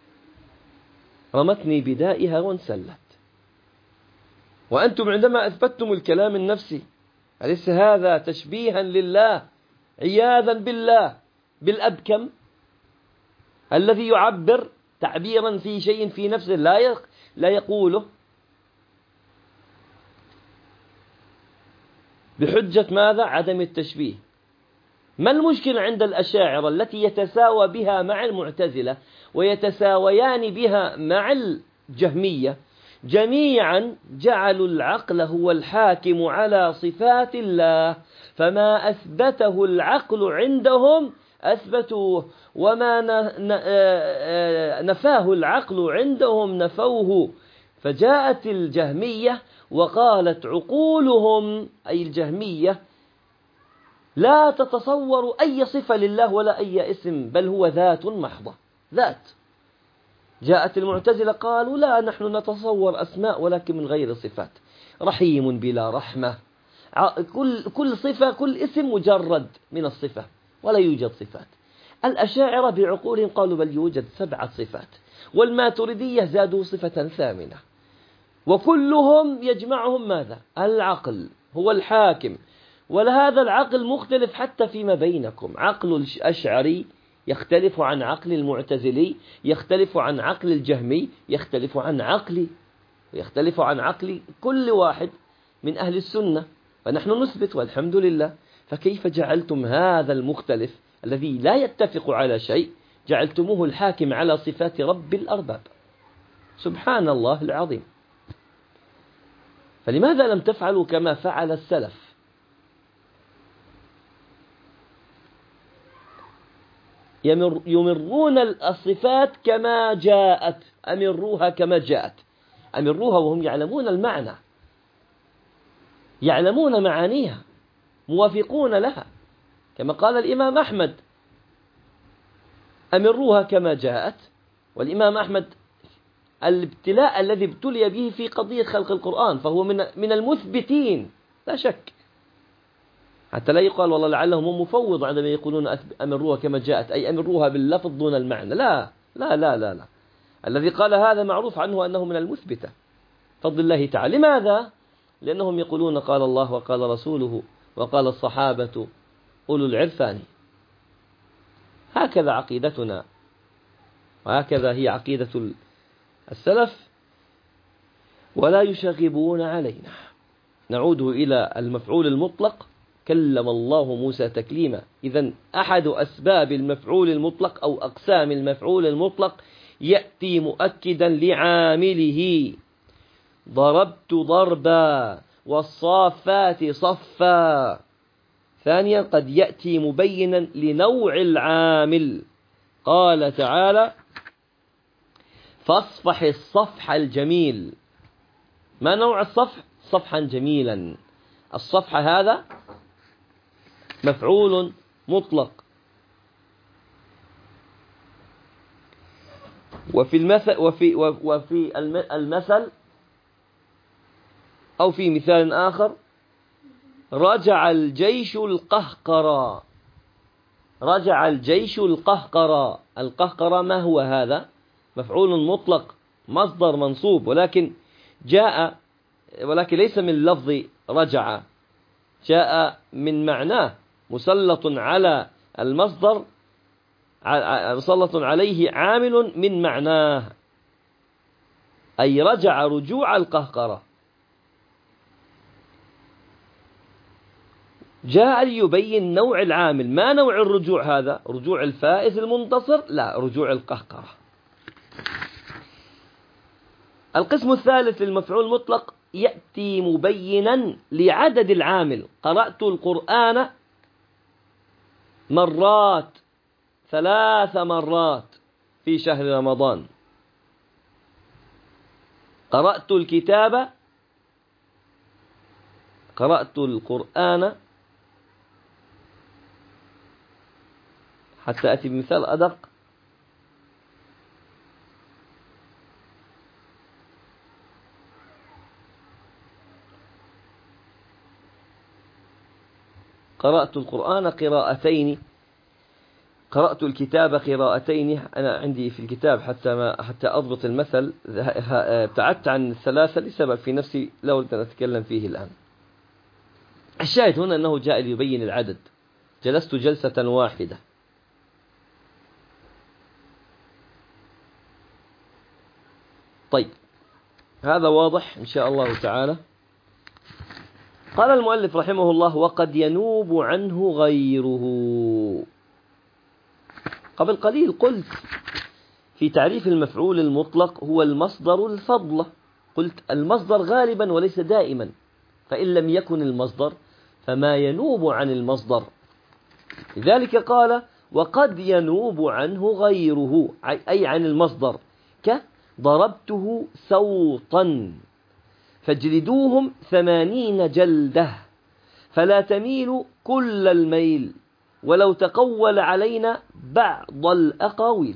رمتني بدائها وانسلت. وأنتم عندما أثبتتم الكلام النفسي أليس هذا تشبيها لله عياذا بالله بالأبكم الذي يعبر تعبيرا في شيء في نفسه لا لا يقوله بحجة ماذا؟ عدم التشبيه. ما المشكلة عند الأشاعرة التي يتساوى بها مع المعتزلة ويتساويان بها مع الجهمية؟ جميعا جعلوا العقل هو الحاكم على صفات الله، فما أثبته العقل عندهم أثبتوه، وما نفاه العقل عندهم نفوه. فجاءت الجهمية وقالت عقولهم أي الجهمية لا تتصور أي صفة لله ولا أي اسم، بل هو ذات محضة، ذات. جاءت المعتزلة قالوا لا، نحن نتصور أسماء ولكن من غير صفات، رحيم بلا رحمة، كل كل صفة كل اسم مجرد من الصفة ولا يوجد صفات. الأشاعرة بعقولهم قالوا بل يوجد سبعة صفات، والماتريدية زادوا صفة ثامنة، وكلهم يجمعهم ماذا؟ العقل هو الحاكم. ولهذا العقل مختلف حتى فيما بينكم، عقل الأشعري يختلف عن عقل المعتزلي، يختلف عن عقل الجهمي، يختلف عن عقلي، ويختلف عن عقل كل واحد من أهل السنة، فنحن نثبت والحمد لله. فكيف جعلتم هذا المختلف الذي لا يتفق على شيء جعلتموه الحاكم على صفات رب الأرباب؟ سبحان الله العظيم. فلماذا لم تفعلوا كما فعل السلف؟ يمر يمرون الصفات كما جاءت، أمروها كما جاءت، أمروها وهم يعلمون المعنى، يعلمون معانيها، موافقون لها، كما قال الإمام أحمد: أمروها كما جاءت. والإمام أحمد الابتلاء الذي ابتلي به في قضية خلق القرآن فهو من من المثبتين لا شك، حتى لا يقال والله لعلهم هم مفوض عندما يقولون أمروها كما جاءت، أي أمروها باللفظ دون المعنى. لا لا لا لا, لا. الذي قال هذا معروف عنه أنه من المثبتة فضل الله تعالى. لماذا؟ لأنهم يقولون قال الله وقال رسوله وقال الصحابة أولو العرفان. هكذا عقيدتنا، وهكذا هي عقيدة السلف، ولا يشغبون علينا. نعود إلى المفعول المطلق. كلم الله موسى تكليما. إذن أحد أسباب المفعول المطلق أو أقسام المفعول المطلق يأتي مؤكدا لعامله. ضربت ضربا والصافات صفا. ثانيا قد يأتي مبينا لنوع العامل. قال تعالى: فاصفح الصفح الجميل. ما نوع الصفح؟ صفحا جميلا. الصفح هذا مفعول مطلق. وفي المثل وفي وفي المثل أو في مثال آخر: رجع الجيش القهقرى. رجع الجيش القهقرى. القهقرى ما هو هذا؟ مفعول مطلق مصدر منصوب، ولكن جاء ولكن ليس من لفظ رجع، جاء من معناه، مسلط على المصدر، مسلط عليه عامل من معناه، أي رجع رجوع القهقرة. جاء ليبين نوع العامل. ما نوع الرجوع هذا؟ رجوع الفائز المنتصر؟ لا، رجوع القهقرة. القسم الثالث للمفعول المطلق يأتي مبينا لعدد العامل. قرأت القرآن مرات، ثلاث مرات في شهر رمضان. قرأت الكتاب، قرأت القرآن، حتى أتي بمثال أدق: قرأت القرآن قراءتين، قرأت الكتاب قراءتين. أنا عندي في الكتاب حتى ما حتى أضبط المثل ابتعدت عن الثلاثة لسبب في نفسي لا أريد أن أتكلم فيه الآن. الشاهد هنا أنه جاء ليبين العدد. جلست جلسة واحدة. طيب، هذا واضح إن شاء الله تعالى. قال المؤلف رحمه الله: وقد ينوب عنه غيره. قبل قليل قلت في تعريف المفعول المطلق هو المصدر الفضلة. قلت المصدر غالبا وليس دائما، فإن لم يكن المصدر فما ينوب عن المصدر. لذلك قال: وقد ينوب عنه غيره، أي عن المصدر، كضربته سوطا فاجلدوهم ثمانين جلدة فلا تميل كل الميل ولو تقول علينا بعض الأقاويل.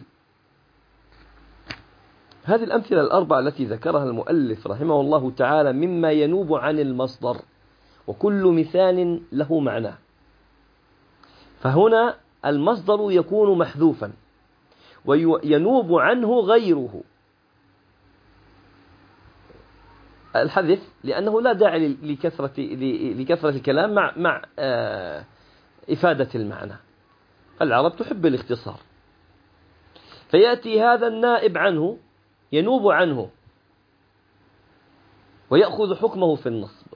هذه الأمثلة الأربعة التي ذكرها المؤلف رحمه الله تعالى مما ينوب عن المصدر، وكل مثال له معنى. فهنا المصدر يكون محذوفا وينوب عنه غيره. الحذف لأنه لا داعي لكثرة لكثرة الكلام مع مع إفادة المعنى. العرب تحب الاختصار، فيأتي هذا النائب عنه ينوب عنه ويأخذ حكمه في النصب.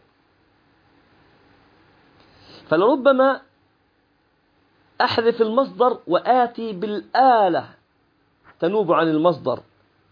فلربما أحذف المصدر وآتي بالآلة تنوب عن المصدر،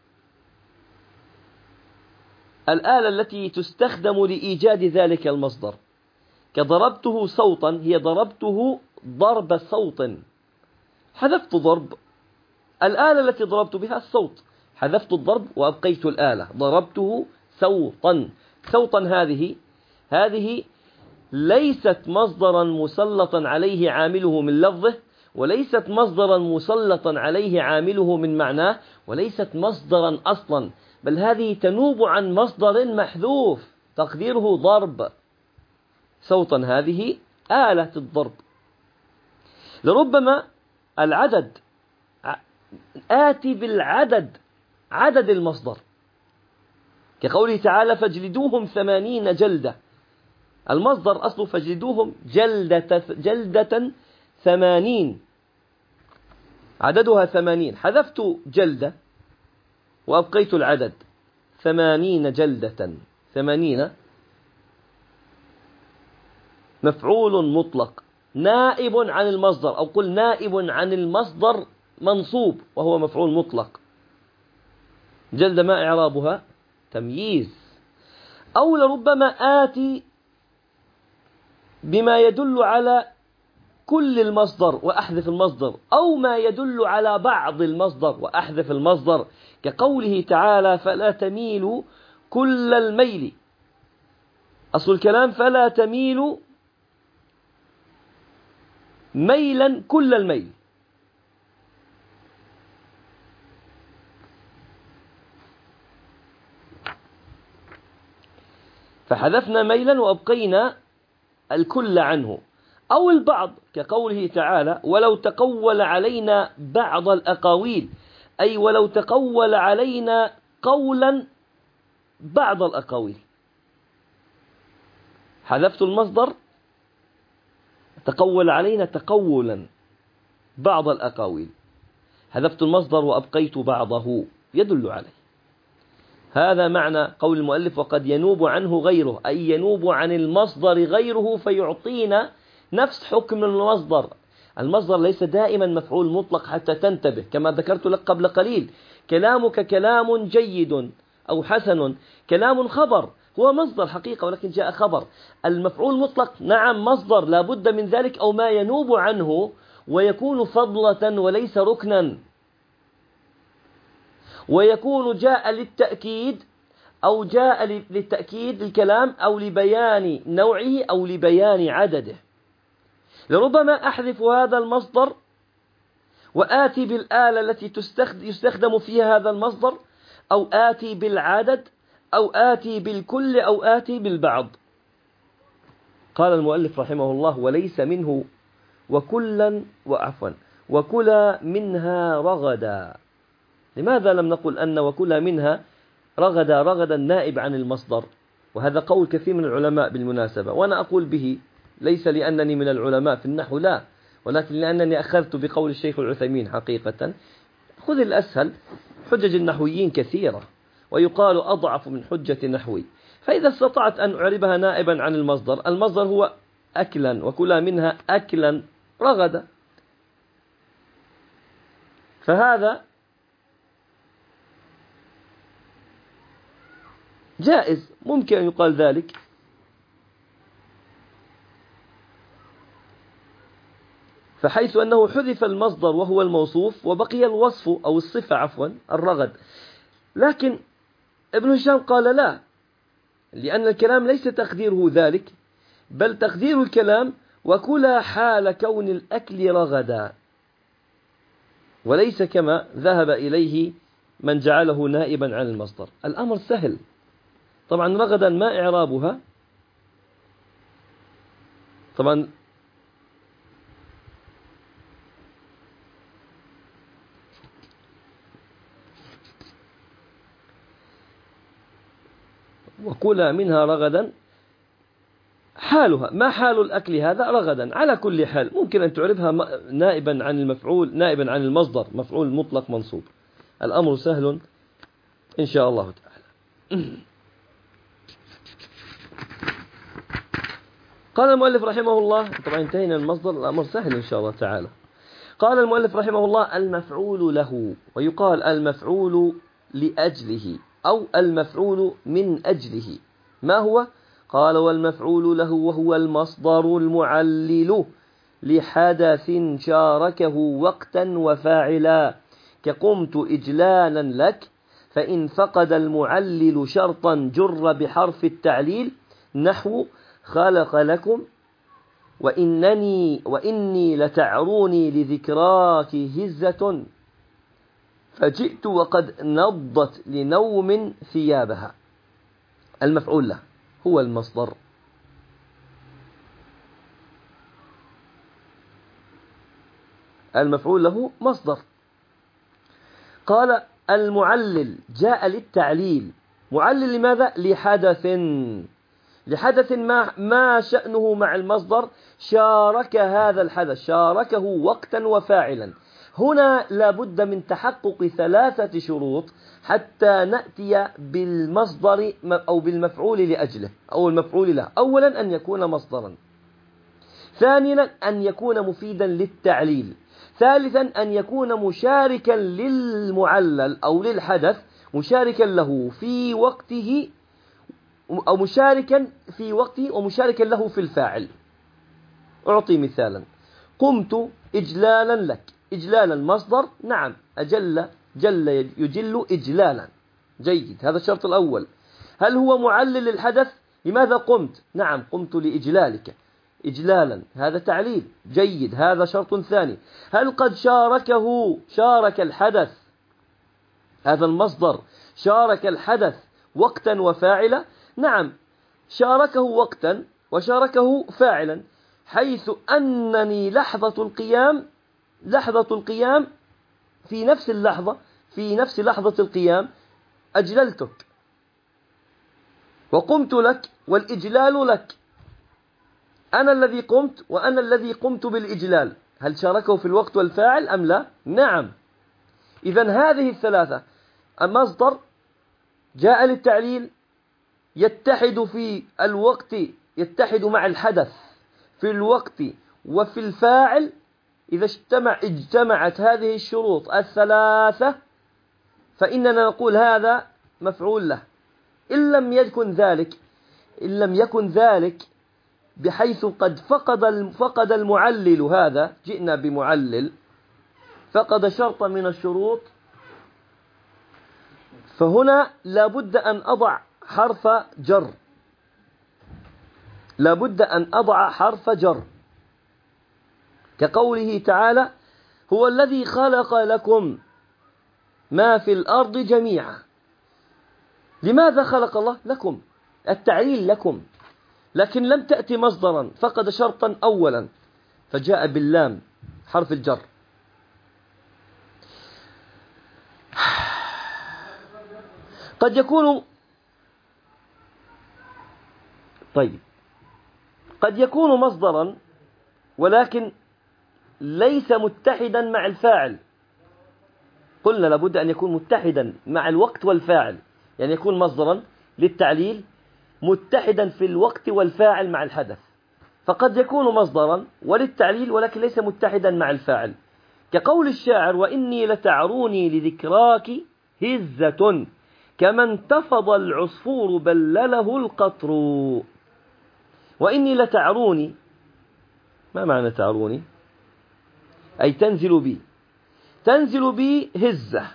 الآلة التي تستخدم لإيجاد ذلك المصدر، كضربته صوتا هي ضربته ضرب صوت، حذفت ضرب، الآلة التي ضربت بها الصوت، حذفت الضرب وأبقيت الآلة، ضربته صوتا. صوتا هذه هذه ليست مصدرا مسلطا عليه عامله من لفظه، وليست مصدرا مسلطا عليه عامله من معناه، وليست مصدرا أصلا، بل هذه تنوب عن مصدر محذوف تقديره ضرب. صوتا هذه آلة الضرب. لربما العدد آتي بالعدد، عدد المصدر، كقوله تعالى فاجلدوهم ثمانين جلدة، المصدر أصله فاجلدوهم جلدة, جلدة ثمانين، عددها ثمانين، حذفت جلدة وأبقيت العدد ثمانين جلدة. ثمانين مفعول مطلق نائب عن المصدر، أو قل نائب عن المصدر منصوب وهو مفعول مطلق. جلد ما إعرابها؟ تمييز. أو لربما آتي بما يدل على كل المصدر وأحذف المصدر، أو ما يدل على بعض المصدر وأحذف المصدر، كقوله تعالى فلا تميلوا كل الميل. أصل الكلام فلا تميلوا ميلا كل الميل، فحذفنا ميلا وأبقينا الكل عنه. أو البعض كقوله تعالى ولو تقول علينا بعض الأقاويل، أي ولو تقول علينا قولا بعض الأقاويل، حذفت المصدر، تقول علينا تقولا بعض الأقاويل، حذفت المصدر وأبقيت بعضه يدل عليه. هذا معنى قول المؤلف وقد ينوب عنه غيره، أي ينوب عن المصدر غيره فيعطينا نفس حكم المصدر. المصدر ليس دائما مفعول مطلق حتى تنتبه، كما ذكرت لك قبل قليل، كلامك كلام جيد أو حسن، كلام خبر، هو مصدر حقيقة ولكن جاء خبر. المفعول مطلق نعم مصدر لا بد من ذلك، أو ما ينوب عنه ويكون فضلة وليس ركنا، ويكون جاء للتأكيد أو جاء للتأكيد الكلام أو لبيان نوعه أو لبيان عدده. لربما أحذف هذا المصدر وآتي بالآلة التي يستخدم فيها هذا المصدر، أو آتي بالعدد، أو آتي بالكل، أو آتي بالبعض. قال المؤلف رحمه الله وليس منه وكلا وعفوا وكلا منها رغدا. لماذا لم نقل أن وكلا منها رغدا رغدا نائب عن المصدر؟ وهذا قول كثير من العلماء بالمناسبة، وأنا أقول به ليس لأنني من العلماء في النحو لا، ولكن لأنني أخذت بقول الشيخ العثيمين حقيقة. خذ الأسهل، حجج النحويين كثيرة ويقال أضعف من حجة نحوي، فإذا استطعت أن أعربها نائبا عن المصدر، المصدر هو أكلا، وكلا منها أكلا رغدا، فهذا جائز، ممكن أن يقال ذلك. فحيث أنه حذف المصدر وهو الموصوف وبقي الوصف أو الصفة عفوا الرغد. لكن ابن هشام قال لا، لأن الكلام ليس تقديره ذلك، بل تقدير الكلام وكلا حال كون الأكل رغدا، وليس كما ذهب إليه من جعله نائبا عن المصدر. الأمر سهل طبعا. رغدا ما إعرابها؟ طبعا وكلا منها رغدا حالها، ما حال الأكل هذا؟ رغدا. على كل حال ممكن أن تعربها نائبا عن المفعول، نائبا عن المصدر، مفعول مطلق منصوب. الأمر سهل إن شاء الله تعالى. قال المؤلف رحمه الله، طبعا انتهينا المصدر، الأمر سهل إن شاء الله تعالى. قال المؤلف رحمه الله: المفعول له، ويقال المفعول لأجله أو المفعول من أجله. ما هو؟ قال: والمفعول له وهو المصدر المعلل لحدث شاركه وقتا وفاعلا، كقمت إجلالا لك، فإن فقد المعلل شرطا جر بحرف التعليل، نحو خلق لكم، وإنني وإني لتعروني لذكراك هزة، فجئت وقد نضت لنوم ثيابها. المفعول له هو المصدر. المفعول له مصدر. قال: المعلل جاء للتعليل. معلل لماذا؟ لحدث. لحدث ما ما شأنه مع المصدر؟ شارك هذا الحدث، شاركه وقتا وفاعلا. هنا لابد من تحقق ثلاثة شروط حتى نأتي بالمصدر أو بالمفعول لأجله أو المفعول له. أولا أن يكون مصدرا، ثانيا أن يكون مفيدا للتعليل، ثالثا أن يكون مشاركا للمعلل أو للحدث، مشاركا له في وقته أو مشاركا في وقته ومشاركا له في الفاعل. أعطي مثالا: قمت إجلالا لك. إجلالا مصدر، نعم، أجل جل يجل إجلالا، جيد، هذا الشرط الأول. هل هو معلل للحدث؟ لماذا قمت؟ نعم، قمت لإجلالك إجلالا، هذا تعليل، جيد، هذا شرط ثاني. هل قد شاركه شارك الحدث، هذا المصدر شارك الحدث وقتا وفاعلا؟ نعم، شاركه وقتا وشاركه فاعلا، حيث أنني لحظة القيام لحظة القيام في نفس اللحظة في نفس لحظة القيام أجللتك، وقمت لك، والإجلال لك. أنا الذي قمت وأنا الذي قمت بالإجلال. هل شاركه في الوقت والفاعل أم لا؟ نعم. إذن هذه الثلاثة: المصدر جاء للتعليل، يتحد في الوقت، يتحد مع الحدث في الوقت وفي الفاعل. إذا اجتمع اجتمعت هذه الشروط الثلاثة فإننا نقول هذا مفعول له. إن لم يكن ذلك إن لم يكن ذلك بحيث قد فقد فقد المعلل، هذا جئنا بمعلل فقد شرطا من الشروط، فهنا لابد أن أضع حرف جر لابد أن أضع حرف جر كقوله تعالى: هو الذي خلق لكم ما في الأرض جميعا. لماذا خلق الله؟ لكم، التعليل لكم، لكن لم تأتي مصدرا، فقد شرطا أولا فجاء باللام حرف الجر. قد يكون طيب قد يكون مصدرا ولكن ليس متحدا مع الفاعل. قلنا لابد أن يكون متحدا مع الوقت والفاعل، يعني يكون مصدرا للتعليل متحدا في الوقت والفاعل مع الحدث. فقد يكون مصدرا وللتعليل ولكن ليس متحدا مع الفاعل، كقول الشاعر: وإني لتعروني لذكراك هزة، كما انتفض العصفور بلله القطر. وإني لتعروني، ما معنى تعروني؟ أي تنزل بي تنزل بي هزة.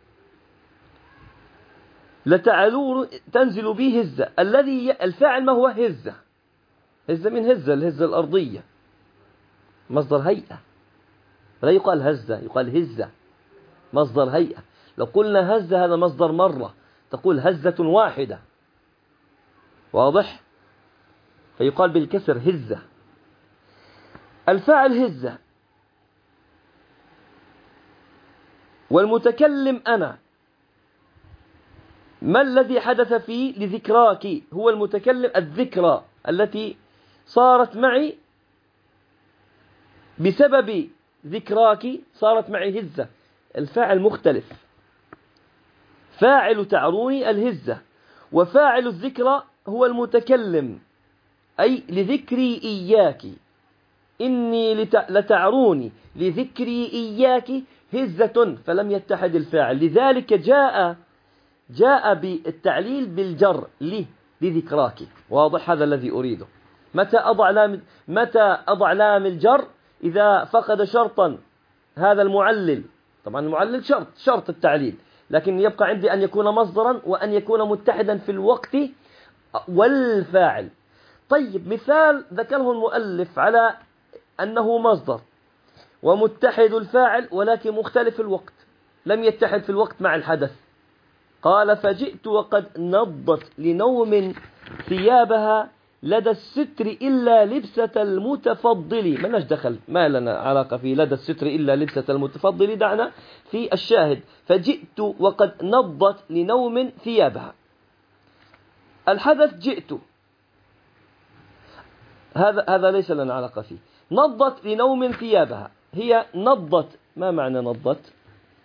لتعلون تنزل بي هزة، الذي الفاعل ما هو؟ هزة. هزة من هزة، الهزة الأرضية، مصدر هيئة، لا يقال هزة، يقال هزة، مصدر هيئة. لو قلنا هزة هذا مصدر مرة، تقول هزة واحدة، واضح؟ فيقال بالكسر هزة. الفاعل هزة، والمتكلم أنا. ما الذي حدث فيه؟ لذكراك، هو المتكلم، الذكرى التي صارت معي بسبب ذكراك صارت معي هزة. الفاعل مختلف، فاعل تعروني الهزة، وفاعل الذكرى هو المتكلم، أي لذكري إياك، إني لتعروني لذكري إياك هزة، فلم يتحد الفاعل، لذلك جاء جاء بالتعليل بالجر لي لذكراك. واضح؟ هذا الذي أريده. متى أضع لام متى أضع لام الجر؟ إذا فقد شرطا هذا المعلل، طبعا المعلل شرط شرط التعليل، لكن يبقى عندي أن يكون مصدرا وأن يكون متحدا في الوقت والفاعل. طيب، مثال ذكره المؤلف على أنه مصدر ومتحد الفاعل ولكن مختلف الوقت، لم يتحد في الوقت مع الحدث. قال: فجئت وقد نضت لنوم ثيابها لدى الستر إلا لبسة المتفضل. ما لناش دخل، ما لنا علاقة في لدى الستر إلا لبسة المتفضل، دعنا في الشاهد. فجئت وقد نضت لنوم ثيابها، الحدث جئت، هذا هذا ليس لنا علاقة فيه. نضت لنوم ثيابها، هي نضت، ما معنى نضت؟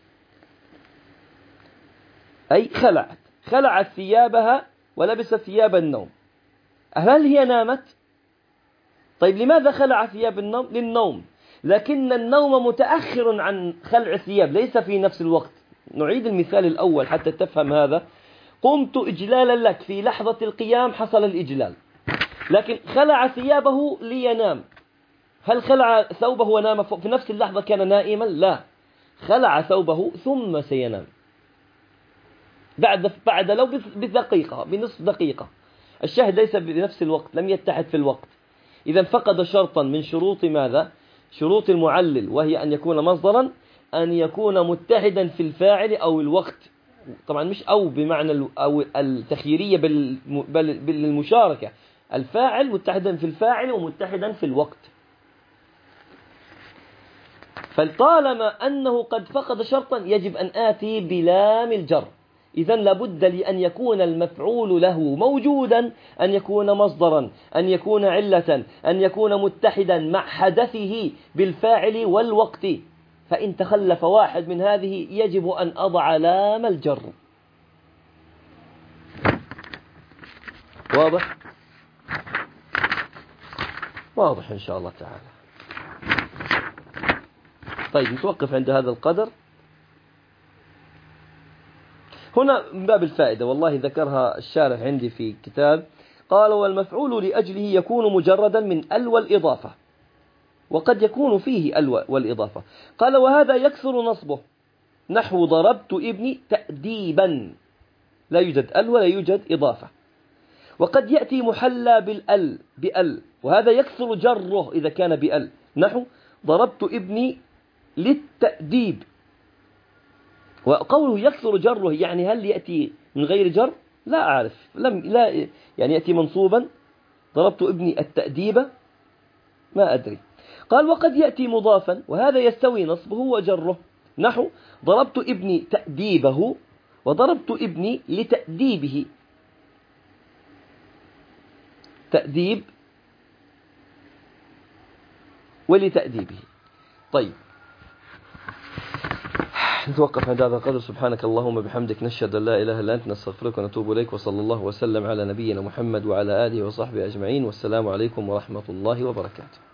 أي خلعت خلعت ثيابها ولبست ثياب النوم. هل هي نامت؟ طيب، لماذا خلع ثياب النوم؟ للنوم، لكن النوم متأخر عن خلع الثياب، ليس في نفس الوقت. نعيد المثال الأول حتى تفهم هذا. قمت إجلالا لك، في لحظة القيام حصل الإجلال، لكن خلع ثيابه لينام. هل خلع ثوبه ونام في نفس اللحظة كان نائما؟ لا، خلع ثوبه ثم سينام بعد بعد لو بدقيقة، بنصف دقيقة. الشاهد ليس بنفس الوقت، لم يتحد في الوقت. إذا فقد شرطا من شروط ماذا؟ شروط المعلل، وهي أن يكون مصدرا، أن يكون متحدا في الفاعل أو الوقت. طبعا مش أو بمعنى أو التخييرية بل بالمشاركة، الفاعل متحدا في الفاعل ومتحدا في الوقت. فطالما أنه قد فقد شرطا يجب أن آتي بلام الجر. إذن لابد لأن يكون المفعول له موجودا، أن يكون مصدرا، أن يكون علة، أن يكون متحدا مع حدثه بالفاعل والوقت. فإن تخلف واحد من هذه يجب أن أضع لام الجر. واضح؟ واضح إن شاء الله تعالى. طيب، نتوقف عند هذا القدر. هنا من باب الفائدة، والله ذكرها الشارح عندي في كتاب. قال: والمفعول لأجله يكون مجردا من ال والإضافة، وقد يكون فيه ال والإضافة. قال: وهذا يكثر نصبه، نحو ضربت ابني تأديبا، لا يوجد ال ولا يوجد إضافة. وقد يأتي محلى بالال بال، وهذا يكثر جره إذا كان بال، نحو ضربت ابني للتأديب. وقوله يكثر جره يعني هل يأتي من غير جر؟ لا أعرف، لم لا يعني يأتي منصوبا، ضربت ابني التأديب، ما أدري. قال: وقد يأتي مضافا، وهذا يستوي نصبه وجره، نحو ضربت ابني تأديبه وضربت ابني لتأديبه. تأديب ولتأديبه. طيب، نتوقف عند هذا القدر. سبحانك اللهم بحمدك، نشهد أن لا إله إلا أنت، نستغفرك ونتوب إليك، وصلى الله وسلم على نبينا محمد وعلى آله وصحبه أجمعين، والسلام عليكم ورحمة الله وبركاته.